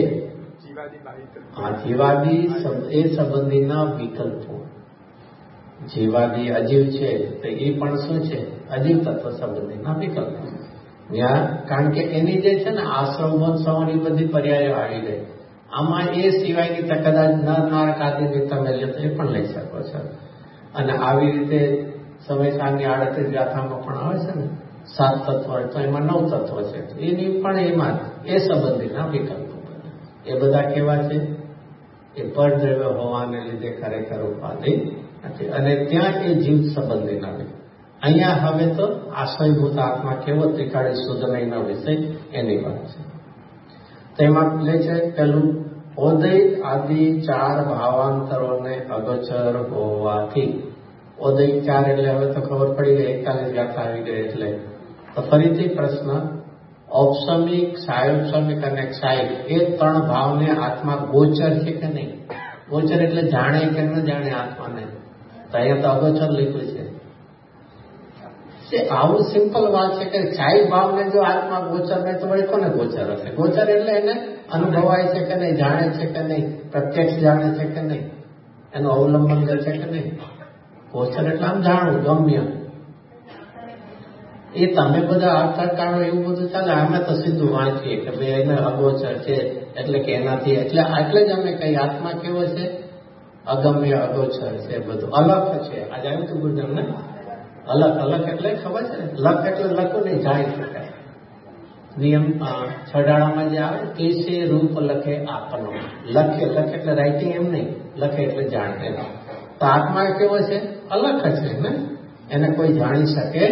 જીવાદી એ સંબંધીના વિકલ્પો. જીવાદી અજીવ છે તો એ પણ શું છે? અજીવ તત્વ સંબંધીના વિકલ્પો. ત્યાં કારણ કે એની જે છે ને આશ્રમ મહોત્સવ એ બધી પર્યાયો આવી ગઈ. આમાં એ સિવાયની તો કદાચ નર નારક આદિની તમે લો તો એ પણ લઈ શકો છો. અને આવી રીતે સમયસારની 38 ગાથામાં પણ આવે છે ને 7 તત્વ હોય તો એમાં 9 તત્વ છે. એની પણ એમાં એ સંબંધીના વિકલ્પો એ બધા કેવા છે? એ પરદ્રવ્ય હોવાને લીધે ખરેખર ઉપાધિ નથી. અને ત્યાં એ જીવ સંબંધીના વિકલ્પ. અહીંયા હવે તો આશ્રયભૂત આત્મા કેવો ત્રિકાળી શુદ્ધ નહીંનો વિષય એની વાત છે. તેમાં લે છે પેલું ઓદય આદિ 4 ભાવાંતરોને અગોચર હોવાથી. ઓદય 4 એટલે હવે તો ખબર પડી ગઈ 41 ગાથા આવી ગઈ એટલે. તો ફરીથી પ્રશ્ન, ઔપસમિક, સાયોપસમિક અને ક્ષાયિક એ 3 ભાવને આત્મા ગોચર છે કે નહીં? ગોચર એટલે જાણે કે ન જાણે આત્માને. તો અહીંયા તો અગોચર લખ્યું છે. આવું સિમ્પલ વાત છે કે ક્ષાયિક ભાવને જો આત્મા ગોચર નહીં તો વળી કોને ગોચર હશે? ગોચર એટલે એને અનુભવાય છે કે નહીં, જાણે છે કે નહીં, પ્રત્યક્ષ જાણે છે કે નહીં, એનું અવલંબન છે કે નહીં. ગોચર એટલે આમ જાણવું, ગમ્ય. એ તમે બધા અર્થ કાઢો એવું બધું ચાલે. અમે તો સીધું વાંચીએ કે ભાઈ એને અગોચર છે એટલે કે એનાથી એટલે જ અમે કઈ આત્મા કેવો છે? અગમ્ય, અગોચર છે, બધું અલગ છે. આજે આવ્યું હતું ગુરુજન ને અલગ એટલે ખબર છે ને? લખ એટલે લખું નહીં, જાણી શકાય. નિયમ 6 જે આવે કેસે રૂપ લખે આપનો. લખ એટલે રાઇટિંગ એમ નહીં, લખે એટલે જાણે. તો આત્મા કેવો છે? અલગ છે ને, એને કોઈ જાણી શકે.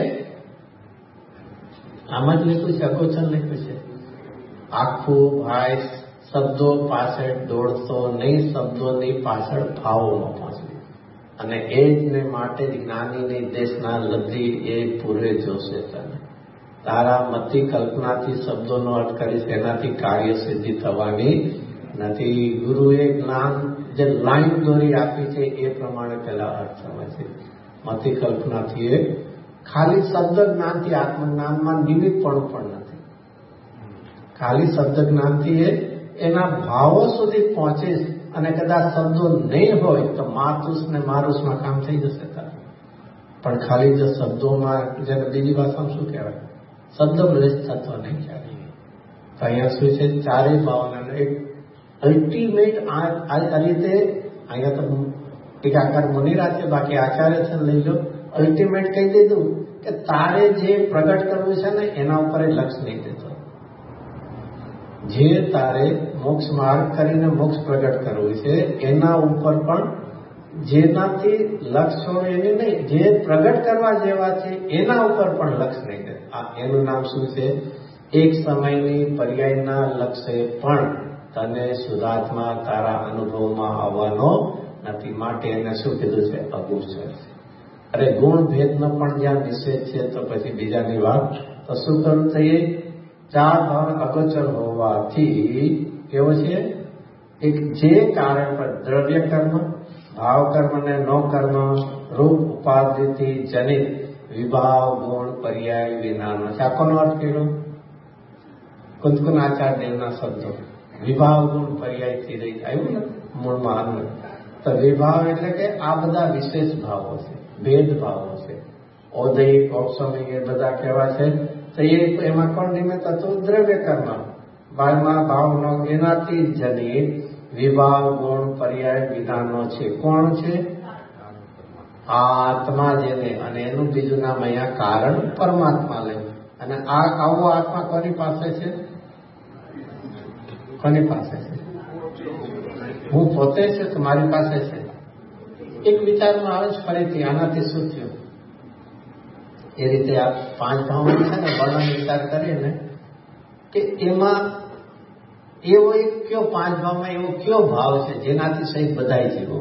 આમાં જ લખ્યું છે, અગોચર લખ્યું છે. આખું ભાઈ શબ્દો પાછળ દોડતો નહીં, શબ્દોની પાછળ ભાવોમાં પહોંચવી. અને એ જ ને માટે જ્ઞાનીની દેશના લધી એ પૂર્વે જોશે તને. તારા મતિ કલ્પનાથી શબ્દોનો અર્થ કરીશ, એનાથી કાર્ય સિદ્ધિ થવાની નથી. ગુરુએ જ્ઞાન જે લાઈન દોરી આપી છે એ પ્રમાણે પેલા અર્થ સમજે. મતિ કલ્પનાથી એ ખાલી શબ્દ જ્ઞાનથી આત્મજ્ઞાનમાં નિમિત્તપણું પણ નથી. ખાલી શબ્દ જ્ઞાનથી એ એના ભાવો સુધી પહોંચીશ. અને કદાચ શબ્દો નહીં હોય તો માતુસ ને મારુસમાં કામ થઈ જશે. પણ ખાલી જો શબ્દોમાં, જેને બીજી ભાષામાં શું કહેવાય, શબ્દ બ્લેસ થતો નહીં ચાલે. તો અહીંયા શું છે? 4 ભાવના એક અલ્ટિમેટ. આ રીતે અહીંયા તો ટીકાકાર મુનિરાજ છે, બાકી આચાર્ય છે લઈ લો. અલ્ટિમેટ કહી દીધું કે તારે જે પ્રગટ કરવું છે ને એના ઉપર લક્ષ નહીં દેતો. જે તારે મોક્ષ માર્ગ કરીને મોક્ષ પ્રગટ કરવું છે એના ઉપર પણ જેનાથી લક્ષ છોડે એની નહીં, જે પ્રગટ કરવા જેવા છે એના ઉપર પણ લક્ષ નહીં દે. આ એનું નામ શું છે? એક સમયની પર્યાયના લક્ષ્ય પણ તને શુદ્ધાત્મા તારા અનુભવમાં આવવાનો નથી. માટે એને શું કીધું છે? અગોચર છે. અરે ગુણ ભેદનો પણ જ્યાં નિષેધ છે તો પછી બીજાની વાત તો શું કરવું થઈએ? 4 ભાવ અગોચર હોવાથી કેવો છે? એક જે કારણ પર દ્રવ્ય કર્મ, ભાવ કર્મ ને નો કર્મ રૂપ ઉપાધિથી જનિત વિભાવ ગુણ પર્યાય વિનાનો છે. આ કોનો અર્થ કર્યો? કુંજકુન આચાર્ય દેવના શબ્દો. વિભાવ ગુણ પર્યાયથી રહી આવ્યું ને મૂળમાં અન્ન. તો વિભાવ એટલે કે આ બધા વિશેષ ભાવો છે, ભેદભાવો છે. ઔદયિક, ઔપસમિક એ બધા કેવા છે? તો એમાં કોણ નિમિત્ત હતું? દ્રવ્ય કર્મ. બાળમાં ભાવનો એનાથી જનિત વિભાવ ગુણ પર્યાય વિધાનો છે. કોણ છે? આત્મા જેને. અને એનું બીજું નામ અહીંયા કારણ પરમાત્મા લે. અને આ આવો આત્મા કોની પાસે છે? કોની પાસે છે? હું પોતે છે તો મારી પાસે છે. એક વિચારમાં આવે છે ફરીથી, આનાથી શું થયું? એ રીતે આ 5 ભાવમાં છે ને વર્ણન વિચાર કરીએ ને કે એમાં એવો એક કયો 5 ભાવમાં એવો કયો ભાવ છે જેનાથી સહિત બધાય જીવો?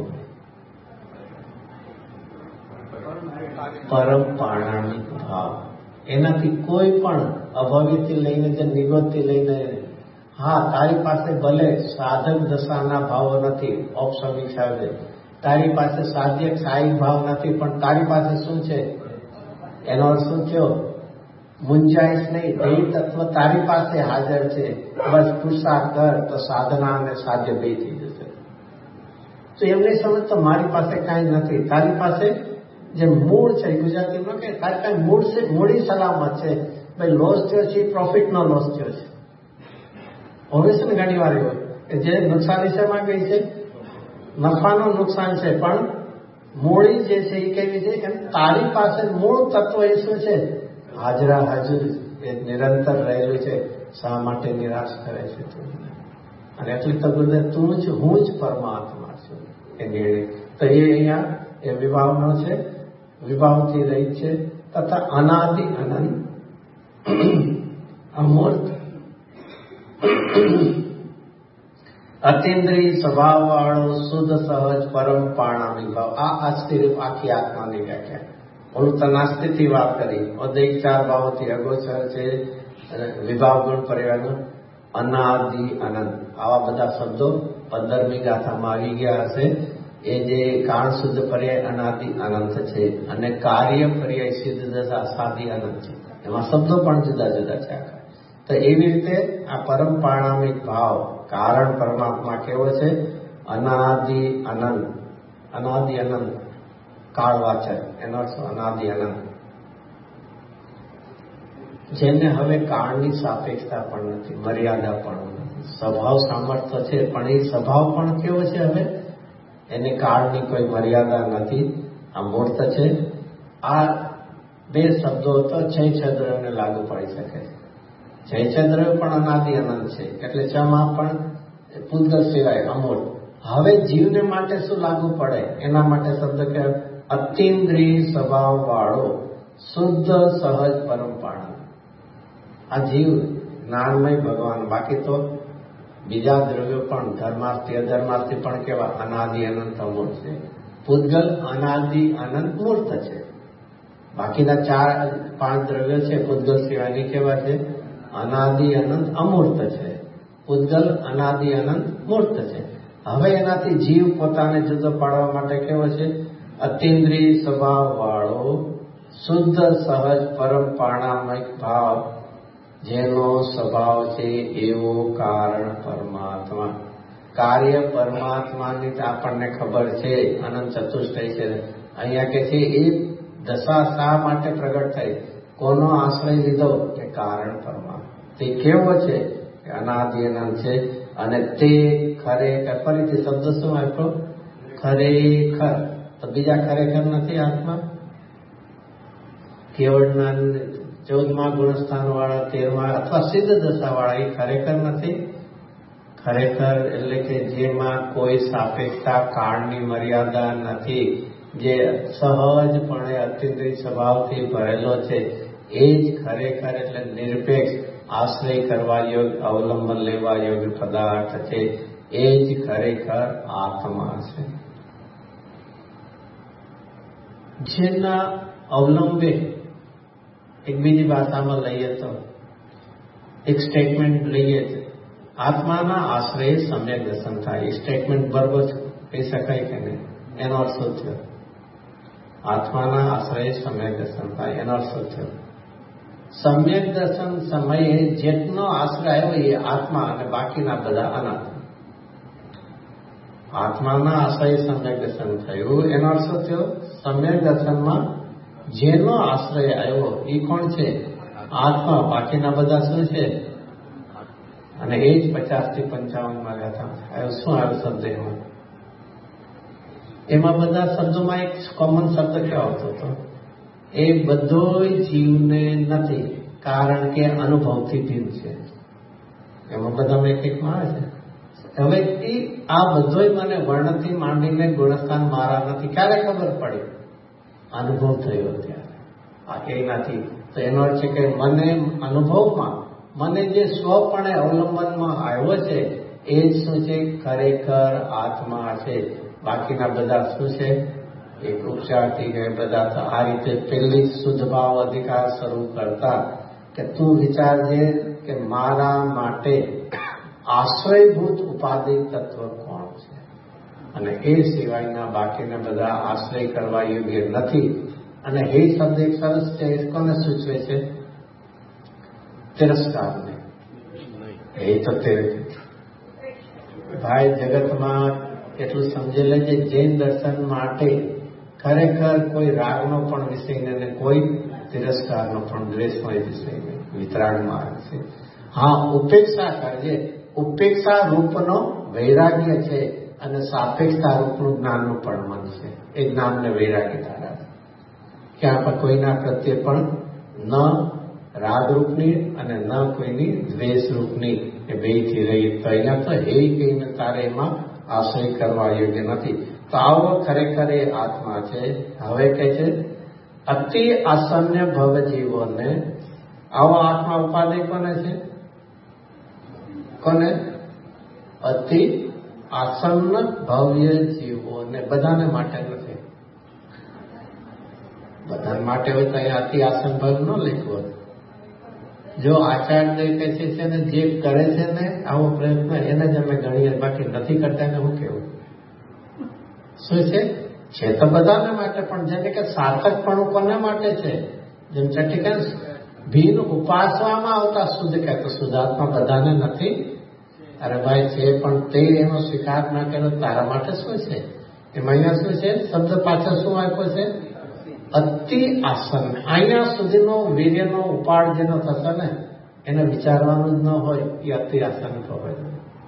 પરમ પારણામિક ભાવ. એનાથી કોઈ પણ અભવ્યથી લઈને જે નિગોદથી લઈને, હા તારી પાસે ભલે સાધક દશાના ભાવો નથી, ઔપસમિક છે, તારી પાસે સાધ્ય સાહિક ભાવ નથી, પણ તારી પાસે શું છે? એનો અર્થ શું થયો? મુંજાઈશ નહીં, દેહ તત્વ તારી પાસે હાજર છે, બસ પુરુષાર્થ કર તો સાધના અને સાધ્ય બે થઈ જશે. તો એમને સમજ તો મારી પાસે કાંઈ નથી, તારી પાસે જે મૂળ છે, ગુજરાતીમાં કે તારી કાંઈ મૂળ છે, મૂળી સલામત છે. ભાઈ લોસ થયો છે, પ્રોફિટનો લોસ થયો છે. હવે છે ને ઘણી વાર એવું કે જે નુકસાની શેમાં ગઈ છે? નફાનું નુકસાન છે, પણ મૂળી જે છે એ કેવી છે? એમ તારી પાસે મૂળ તત્વ એ શું છે? હાજરા હાજર, એ નિરંતર રહેલું છે. શા માટે નિરાશ કરે છે તું? અને એટલી તો ગુરુદેવ તું જ હું જ પરમાત્મા છું એ નિર્ણય. તો એ અહીંયા એ વિભાવનો છે, વિભાવથી રહિત છે, તથા અનાદિ અનંત અમૂર્ત અતિન્દ્રિય સ્વભાવ વાળો શુદ્ધ સહજ પરમ પાણામી ભાવ. આ સ્થિર આખી આત્માની વ્યાખ્યા. ઓલું તો નાસ્તિકથી વાત કરી, ઔદૈહિક ચાર ભાવોથી અગોચર છે, વિભાવ ગુણ પરિવારનો અનાદિ અનંત, આવા બધા શબ્દો 15મી ગાથામાં આવી ગયા હશે. એ જે કારણ શુદ્ધ પર્યાય અનાદિ અનંત છે, અને કાર્ય પર્યાય સિદ્ધ દશા સાદિ અનંત છે. એમાં શબ્દો પણ જુદા જુદા છે. તો એવી રીતે આ પરમ પાણામિક ભાવ કારણ પરમાત્મા કેવો છે? અનાદિ અનંત. અનાદિ અનંત કાળવાચક, એનો અર્થ અનાદિ અનંત, જેને હવે કાળની સાપેક્ષતા પણ નથી, મર્યાદા પણ નથી. સ્વભાવ સામર્થ્ય છે, પણ એ સ્વભાવ પણ કેવો છે? હવે એને કાળની કોઈ મર્યાદા નથી. આ મૂર્ત છે. આ બે શબ્દો તો છદ્રવ્યને લાગુ પડી શકે છે. છદ્રવ્ય પણ અનાદિ અનંત છે, એટલે ચમાં પણ પૂતગલ સિવાય અમૂર્ત. હવે જીવને માટે શું લાગુ પડે? એના માટે શબ્દ કે અતિન્દ્રિય સ્વભાવ વાળો શુદ્ધ સહજ પરમપાણા. આ જીવ જ્ઞાનમય ભગવાન. બાકી તો બીજા દ્રવ્યો પણ ધર્માર્થી અધર્માર્થી પણ કેવા? અનાદિ અનંત અમૂર્ત છે. પૂતગલ અનાદિ અનંત મૂર્ત છે. બાકીના 4-5 દ્રવ્યો છે પૂતગલ સિવાયની કેવા છે? અનાદિ અનંત અમૂર્ત છે. પૂતગલ અનાદિ અનંત મૂર્ત છે. હવે એનાથી જીવ પોતાને જુદો પાડવા માટે કેવો છે? અતિન્દ્રિય સ્વભાવ વાળો શુદ્ધ સહજ પરમ પાણામય ભાવ, જેનો સ્વભાવ છે એવો કારણ પરમાત્મા. કાર્ય પરમાત્માની તો આપણને ખબર છે, અનંત ચતુષ્ટય છે. અહીંયા કે છે એ દશા શા માટે પ્રગટ થઈ? કોનો આશ્રય લીધો? કે કારણ પરમાત્મા. તે કેવો છે? કે અનાદિ અનંત છે. અને તે ખરેખર, ફરીથી શબ્દ શું આપ્યો? ખરેખર. તો બીજા ખરેખર નથી આત્મા. કેવળના 14મા ગુણસ્થાન વાળા, 13મા અથવા સિદ્ધ દશા વાળા એ ખરેખર નથી. ખરેખર એટલે કે જેમાં કોઈ સાપેક્ષતા, કાળની મર્યાદા નથી, જે સહજપણે અતિન્દ્રિય સ્વભાવથી ભરેલો છે, એ જ ખરેખર એટલે નિરપેક્ષ, આશ્રય કરવા યોગ્ય, અવલંબન લેવા યોગ્ય પદાર્થ છે. એ જ ખરેખર આત્મા છે. જેના અવલંબે, એક બીજી ભાષામાં લઈએ તો એક સ્ટેટમેન્ટ લઈએ તો આત્માના આશ્રય સમ્યક દર્શન થાય. એ સ્ટેટમેન્ટ બરોબર કહી શકાય કે નહીં? એનો અર્થ શું થયો? આત્માના આશ્રય સમ્યક દર્શન થાય, એનો અર્થ શું થયો? સમ્યક દર્શન સમયે જેટનો આશ્રય આવ્યો એ આત્મા, અને બાકીના બધા અનાત્મા. આત્માના આશ્રય સમ્યક દર્શન થયું, એનો અર્થ શું થયો? સમ્યક દર્શનમાં જેનો આશ્રય આવ્યો એ કોણ છે? આત્મા. બાકીના બધા શું છે? અને એ જ 50 થી 55માં ગાથા આવ્યો. શું આવ્યો શબ્દ એમાં? એમાં બધા શબ્દોમાં એક કોમન શબ્દ કયો આવતો હતો? એ બધો જીવને નથી, કારણ કે અનુભવથી ભિન્ન છે. એમાં બધામાં એક એકમાં આવે છે. હવે એ આ બધોય મને વર્ણથી માંડીને ગુણસ્થાન મારા નથી. ક્યારે ખબર પડી? અનુભવ થયો ત્યારે. આ એ નથી. તો એનો અર્થ છે કે મને અનુભવમાં, મને જે સ્વપણે અવલંબનમાં આવ્યો છે એ જ શું છે? ખરેખર આત્મા છે. બાકીના બધા શું છે? એક ઉપચારથી કે બધા તો આ રીતે પહેલી શુદ્ધ ભાવ અધિકાર શરૂ કરતા કે તું વિચારજે કે મારા માટે આશ્રયભૂત ઉપાધિ તત્વ કોણ છે, અને એ સિવાયના બાકીના બધા આશ્રય કરવા યોગ્ય નથી. અને હે શબ્દ એક સરસ છે, એ કોને સૂચવે છે? તિરસ્કારને. એ તો તે ભાઈ જગતમાં એટલું સમજી લેજે, જૈન દર્શન માટે ખરેખર કોઈ રાગનો પણ વિષય નહીં, કોઈ તિરસ્કારનો પણ દ્વેષનો વિષય નહીં, વિતરાગ માર્ગ છે. હા, ઉપેક્ષા કરજે. ઉપેક્ષા રૂપનો વૈરાગ્ય છે અને સાપેક્ષતા રૂપનું જ્ઞાનનું પણ મન છે. એ જ્ઞાનને વૈરાગ્ય ધારા છે કે આપણે કોઈના પ્રત્યે પણ ન રાગરૂપની અને ન કોઈની દ્વેષરૂપની એ બેથી રહી. તો અહીંયા તો હે કહીને તારે એમાં આશ્રય કરવા યોગ્ય નથી. તો આવો ખરેખર એ આત્મા છે. હવે કહે છે અતિ આસન્ય ભવ જીવોને. આવો આત્મા ઉપાધિ કોને છે? કોને? અતિ આસન્ન ભવ્ય જીવોને. બધાને માટે નથી. બધા માટે હોય તો અહીંયા અતિ આસન ભવ ન લખ્યું. જો આચાર્ય કહે છે ને જે કરે છે ને આવો પ્રયત્ન એને જ અમે ગણીએ, બાકી નથી કરતા ને હું કેવું શું છે તો બધાને માટે. પણ જેને કે સાર્થકપણું કોને માટે છે? જેમ ચટ્ટીકર ભીન ઉપાસવામાં આવતા શુદ્ધ કહે તો શુદ્ધાત્મા બધાને નથી. અરે ભાઈ છે, પણ તે એનો સ્વીકાર ના કર્યો તારા માટે શું છે? એમાં અહીંયા શું છે? શબ્દ પાછળ શું આપ્યો છે? અતિ આસન. અહીંયા સુધીનો વીર્યનો ઉપાડ જેનો થશે ને એને વિચારવાનું જ ન હોય એ અતિ આસન હોય.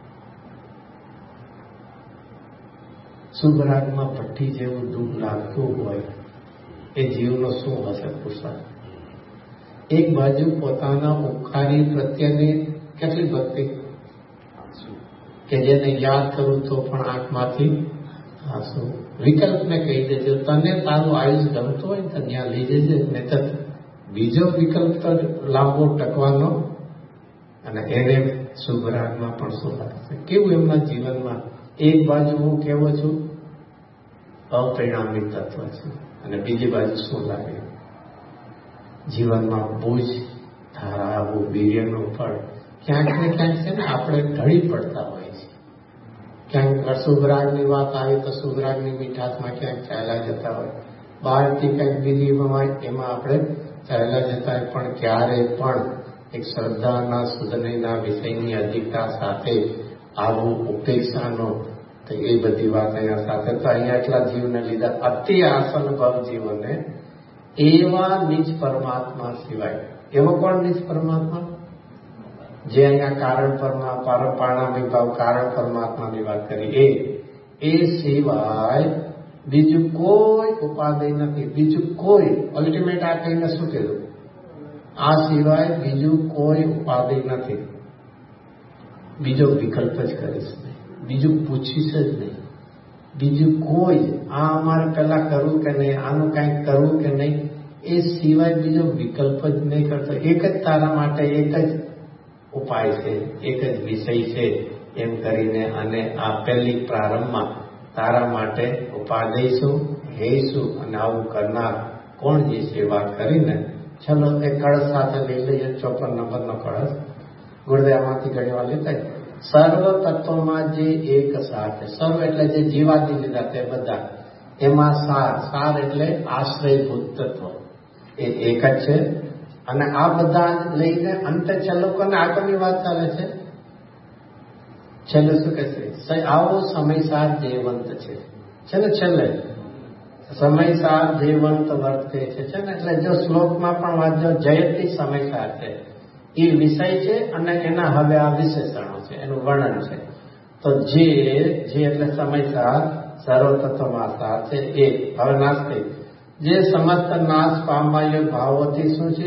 શુભરાગમાં ભઠ્ઠી જેવું દુઃખ લાગતું હોય એ જીવનો શું હશે પુરુષાર્થ? એક બાજુ પોતાના ઉપકારી પ્રત્યેની કેટલી ભક્તિ કે જેને યાદ કરું તો પણ આંખમાંથી આંસુ. વિકલ્પને કહી દેજો, તને તારું આયુષ ગમતું હોય તો ત્યાં લઈ જજે, નહીં તો બીજો વિકલ્પ તો લાંબો ટકવાનો. અને એને શુભરાગમાં પણ શું લાગશે? કેવું એમના જીવનમાં એક બાજુ હું કેવો છું અપરિણામી તત્વ છું, અને બીજી બાજુ શું લાગે જીવનમાં બોજ ધારા આવું વીર્યનું ફળ ક્યાંક ને ક્યાંક છે ને આપણે ઢળી પડતા હોય છે. ક્યાંક શુભરાગની વાત આવી તો શુભરાગની મીઠાશમાં ક્યાંક ચાલ્યા જતા હોય, બહારથી ક્યાંક બીજી હોય એમાં આપણે ચાલ્યા જતા હોય. પણ ક્યારે પણ એક શ્રદ્ધાના સુધનીના વિષયની અધિકતા સાથે આવું ઉપેક્ષાનો તો એ બધી વાત અહીંયા સાથે. તો અહીંયા એટલા જીવને લીધા અતિ આસન ભવ જીવને એવા નિજ પરમાત્મા સિવાય. એવો કોણ નિજ પરમાત્મા? જે અહીંયા કારણ પારણામિક ભાવ કારણ પરમાત્માની વાત કરી એ સિવાય બીજું કોઈ ઉપાધિ નથી. બીજું કોઈ અલ્ટિમેટ આ કહીને શું કીધું? આ સિવાય બીજું કોઈ ઉપાધિ નથી. બીજો વિકલ્પ જ કરીશ નહીં, બીજું પૂછીશ જ નહીં, બીજું કોઈ આ અમારે પેલા કરવું કે નહીં, આનું કંઈક કરવું કે નહીં, એ સિવાય બીજો વિકલ્પ જ નહીં કરતો. એક જ તારા માટે એક જ ઉપાય છે, એક જ વિષય છે એમ કરીને. અને આ પહેલી પ્રારંભમાં તારા માટે ઉપાધિ શું, હે શું અને આવું કરનાર કોણ જે છે વાત કરીને. ચલો એ કળશ સાથે લઈ લઈએ, 54 નંબરનો કળશ ગુરુદેવમાંથી ઘણી વાર લેતા. સર્વ તત્વમાં જે એક સાર છે. સર્વ એટલે જે જીવાદી લીધા તે બધા, એમાં સાર એટલે આશ્રયભૂત તત્વ એ એક જ છે. અને આ બધા લઈને અંતે છેલ્લો કોને આગળની વાત ચાલે છે? છેલ્લે શું કહે છે? આવો સમયસાર જયવંત છે ને છેલ્લે સમયસાર જયવંત વર્તે છે ને. એટલે જો શ્લોકમાં પણ વાંચજો જયતી સમયસાર છે એ વિષય છે અને એના હવે આ વિશેષણો છે, એનું વર્ણન છે. તો જે એટલે સમયસાર સર્વ તત્વમાં સાર છે એ. હવે નાસ્તિક જે સમસ્ત નાશ પામવા ભાવોથી શું છે?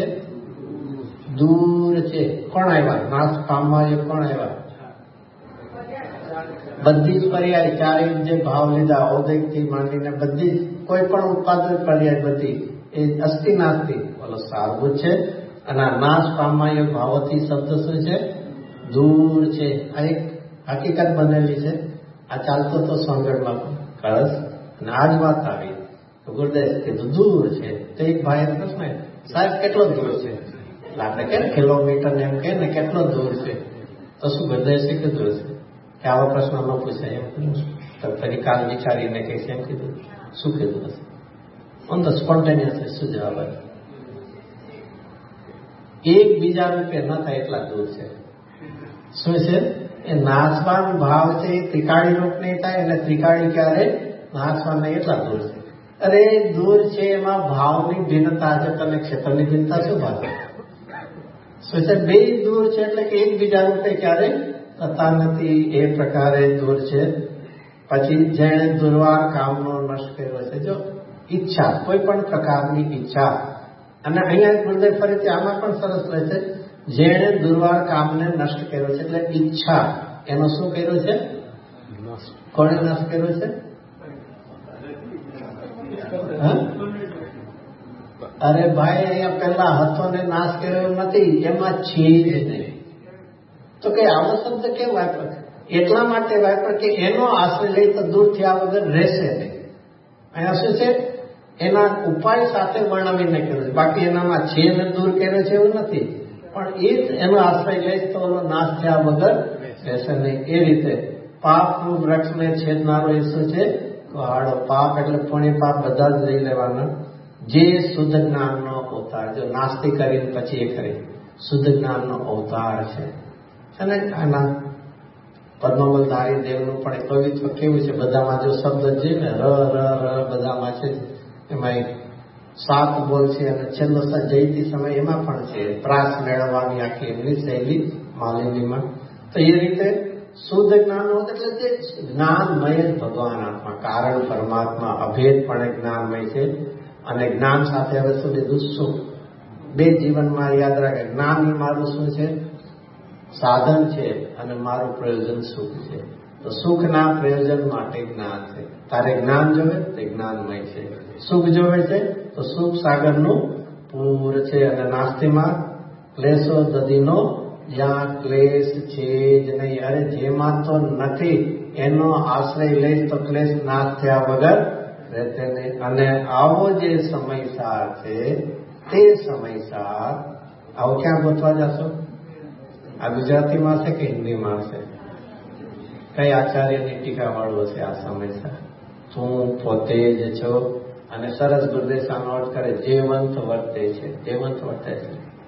દૂર છે. કોણ આવ્યા? નાશ પામવા કોણ આવ્યા? બધી જ પર્યાય ચારે જે ભાવ લીધા ઔદિક થી માંડીને બધી જ કોઈ પણ ઉત્પાદન પર્યાય બધી એ અસ્થિ નાસ્તી બોલો સારભૂત છે. અને આ નાશ પામવા ભાવોથી શબ્દ શું છે? દૂર છે. આ એક હકીકત બનેલી છે. આ ચાલતો તો સોંગઢમાં કળશ અને આજ વાત આવી તો ગુરુદેવ કીધું દૂર છે. તો એક ભાઈ પ્રશ્ન, સાહેબ કેટલો દૂર છે? આપણે કે કિલોમીટર ને એમ કે ને કેટલો દૂર છે, તો શું બધા છે કે દૂર છે? કે આવા પ્રશ્ન ન પૂછાય એમ તો ફરી કાલ વિચારીને કહીશ એમ કીધું. શું કીધું હશે? ઓન ધ સ્પોન્ટેનિયસ શું જવાબ આવે? એકબીજા રૂપે ન થાય એટલા દૂર છે. શું છે? એ નાશવાન ભાવ છે એ ત્રિકાળી રૂપ નહીં થાય, અને ત્રિકાળી ક્યારે નાશવાન નહીં એટલા દૂર છે. અરે દૂર છે એમાં ભાવની ભિન્નતા છે. તને ક્ષેત્રની ભિન્નતા શું ભાવ? શું છે? બે દૂર છે એટલે કે એકબીજા રૂપે ક્યારે થતા નથી. એ પ્રકારે દૂર છે. પછી જેણે દુર્વાર કામનો નષ્ટ કર્યો છે, જો ઈચ્છા, કોઈ પણ પ્રકારની ઈચ્છા, અને અહીંયા ગુરુદેવ ફરીથી આમાં પણ સરસ રહે છે, જેણે દુર્વાર કામને નષ્ટ કર્યો છે, એટલે ઈચ્છા એનો શું કર્યો છે? કોણે નષ્ટ કર્યો છે? અરે ભાઈ અહીંયા પેલા હથોને નાશ કર્યો નથી, એમાં છે જ નહીં. તો કે આવો શબ્દ કેમ વાપરે? એટલા માટે વાપરે કે એનો આશ્રય લઈ તો દૂર થયા વગર રહેશે નહીં. અહીંયા શું છે? એના ઉપાય સાથે વર્ણવીને કર્યું છે. બાકી એનામાં છે ને દૂર કર્યો છે એવું નથી, પણ એ જ એનો આશ્રય લે તો ઓલો નાશ થયા વગર રહેશે નહીં. એ રીતે પાપનું વૃક્ષને છેદનારો એ શું છે? હાડો. પાપ એટલે પુણ્ય પાપ બધા જ લઈ લેવાના. જે શુદ્ધ જ્ઞાનનો અવતાર, જો નાસ્તી કરીને પછી એ કરી શુદ્ધ જ્ઞાનનો અવતાર છે. અને આના પદ્મવલધારી દેવનું પણ કવિત્વ કેવું છે? બધામાં જો શબ્દ છે ને ર ર ર બધામાં છે, એમાં 7 બોલ છે, અને છેલ્લો જયતી સમય એમાં પણ છે. પ્રાસ મેળવવાની આખી એમની શૈલી માલિનીમાં. તો એ રીતે શુદ્ધ જ્ઞાન એટલે તે જ્ઞાનમય જ ભગવાન આત્મા, કારણ પરમાત્મા અભેદપણે જ્ઞાનમય છે. અને જ્ઞાન સાથે હવે શું લીધું? સુખ. બે જીવનમાં યાદ રાખે, જ્ઞાન મારું શું છે? સાધન છે, અને મારું પ્રયોજન સુખ છે. તો સુખના પ્રયોજન માટે જ્ઞાન છે. તારે જ્ઞાન જોવે તે જ્ઞાનમય છે. સુખ જોવે છે તો સુખ સાગરનું પૂર છે. અને નાસ્તિમાં ક્લેશો દધીનો, જ્યાં ક્લેશ છે જ નહીં. અરે જેમાં તો નથી એનો આશ્રય લઈ તો ક્લેશ નાશ થયા વગર રહેતે નહીં. અને આવો જે સમયસાર છે તે સમયસાર આવો ક્યાં ગોતવા જશો? આ ગુજરાતીમાં છે કે હિન્દીમાં છે? કઈ આચાર્યની ટીકા વાળું હશે આ સમયસાર? તું પોતે જ છો. અને સરસ ગુરુદેવ નોટ કરે, જેવંત વર્તે છે. જેવંત વર્તે છે,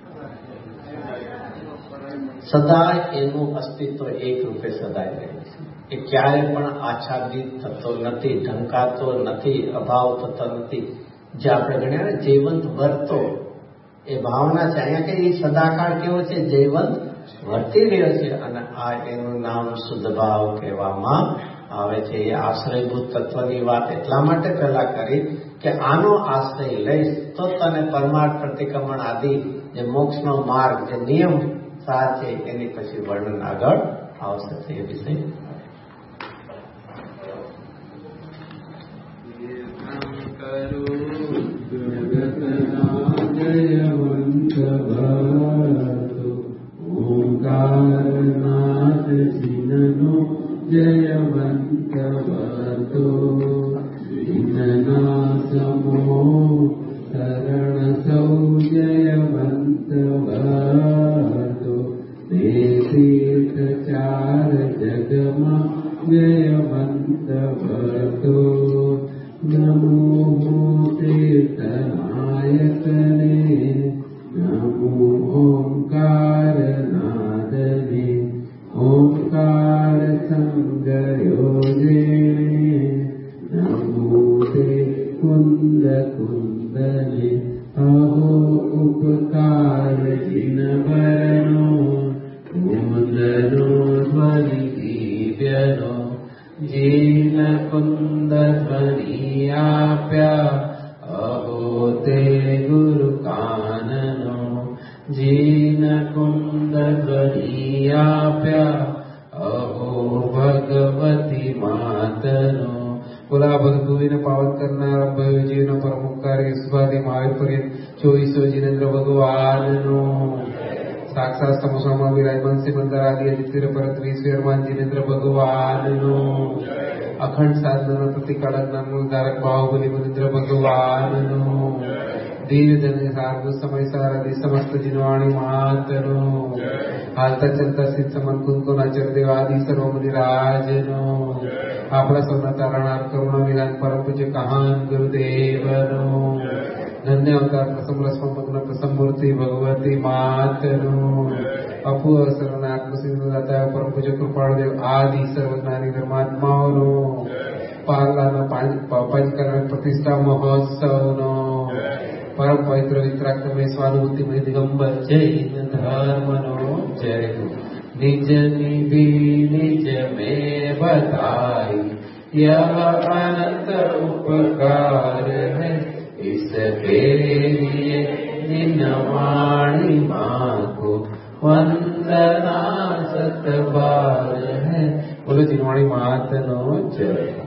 સદાય એનું અસ્તિત્વ એક રૂપે સદાય રહે છે. એ ક્યારે પણ આચ્છાદિત થતો નથી, ઢંકાતો નથી, અભાવ થતો નથી. જે આપણે ગણ્યા ને જીવંત વર્તો, એ ભાવના છે. અહીંયા કે એ સદાકાળ કેવો છે? જીવંત વર્તી રહ્યો છે. અને આ એનું નામ શુદ્ધ ભાવ કહેવામાં આવે છે. એ આશ્રયભૂત તત્વની વાત એટલા માટે પહેલા કરી કે આનો આશ્રય લઈશ તો તને પરમાર્થ પ્રતિક્રમણ આદિ જે મોક્ષનો માર્ગ, જે નિયમ સાર છે, એની પછી વર્ણન આગળ આવશે. એ વિષય ઓંકારનાથ જીનનો જયવંત વર્તો, જીનના સમો શરણ સૌ જયવંત વર્તો, તે તીર્થ ચાર જગમાં જયવંત વર્તો. નમો તીર્થનાયકને, નમો ઓંકારનાદને, ઓંકાર સંગયોજેણે, નમો તે કુંદ કુંદને, અહો ઉપકાર જીનવરનો, કુંદનો ધ્વનિ દિવ્યનો, જીન કુંદ ધ્વનિ આપ્યા, અહો તે ગુરુ કાનનો, જીન કુંદ ધ્વનિ આપ્યા, અહો ભગવતી માતનો. બોલા ભગતુને પાવન કરનાર ભયજીવનો પ્રમુખ કાર્ય સુભાથી મહાવીર પર્યંત 24 જીનેન્દ્ર ભગવાનનો. સાક્ષાત સમોસામાં વિરાજમાન શ્રી મંદર આદિ અદિત્ય પરત વિશ્વરમાન જીનેન્દ્ર ભગવાનનો. અખંડ સાધનાના પ્રતિકાળક નામનું ધારક બાહુબલી મનિન્દ્ર ભગવાનનો. दिव्य जन सार्व समय सारथि समस्त जिनवाणी मातनो हालता चलता सिद्ध समन कुंको नचर देवादि सर्व मुनि राजनो आपला सौना तारणार करुणा विलान परम पूज्य कहान गुरुदेवनो धन्य अवतार प्रसम रसम मग्न प्रसम मूर्ति भगवती मातनो अपू अवसर आत्मसिंधु दाता परम पूज्य कृपादेव आदि सर्वज्ञानी धर्मात्माओ पार्लाना पंचकरण प्रतिष्ठा महोत्सव परम पवित्र वितराग में स्वानुभूति में दिगंबर जैन धर्मनो जय निज निधि निज में बताई यह अनंत उपकार है इसके लिए निनवाणी माँ को वंदना सतबार है। बोलो जिनवाणी मातनो जय।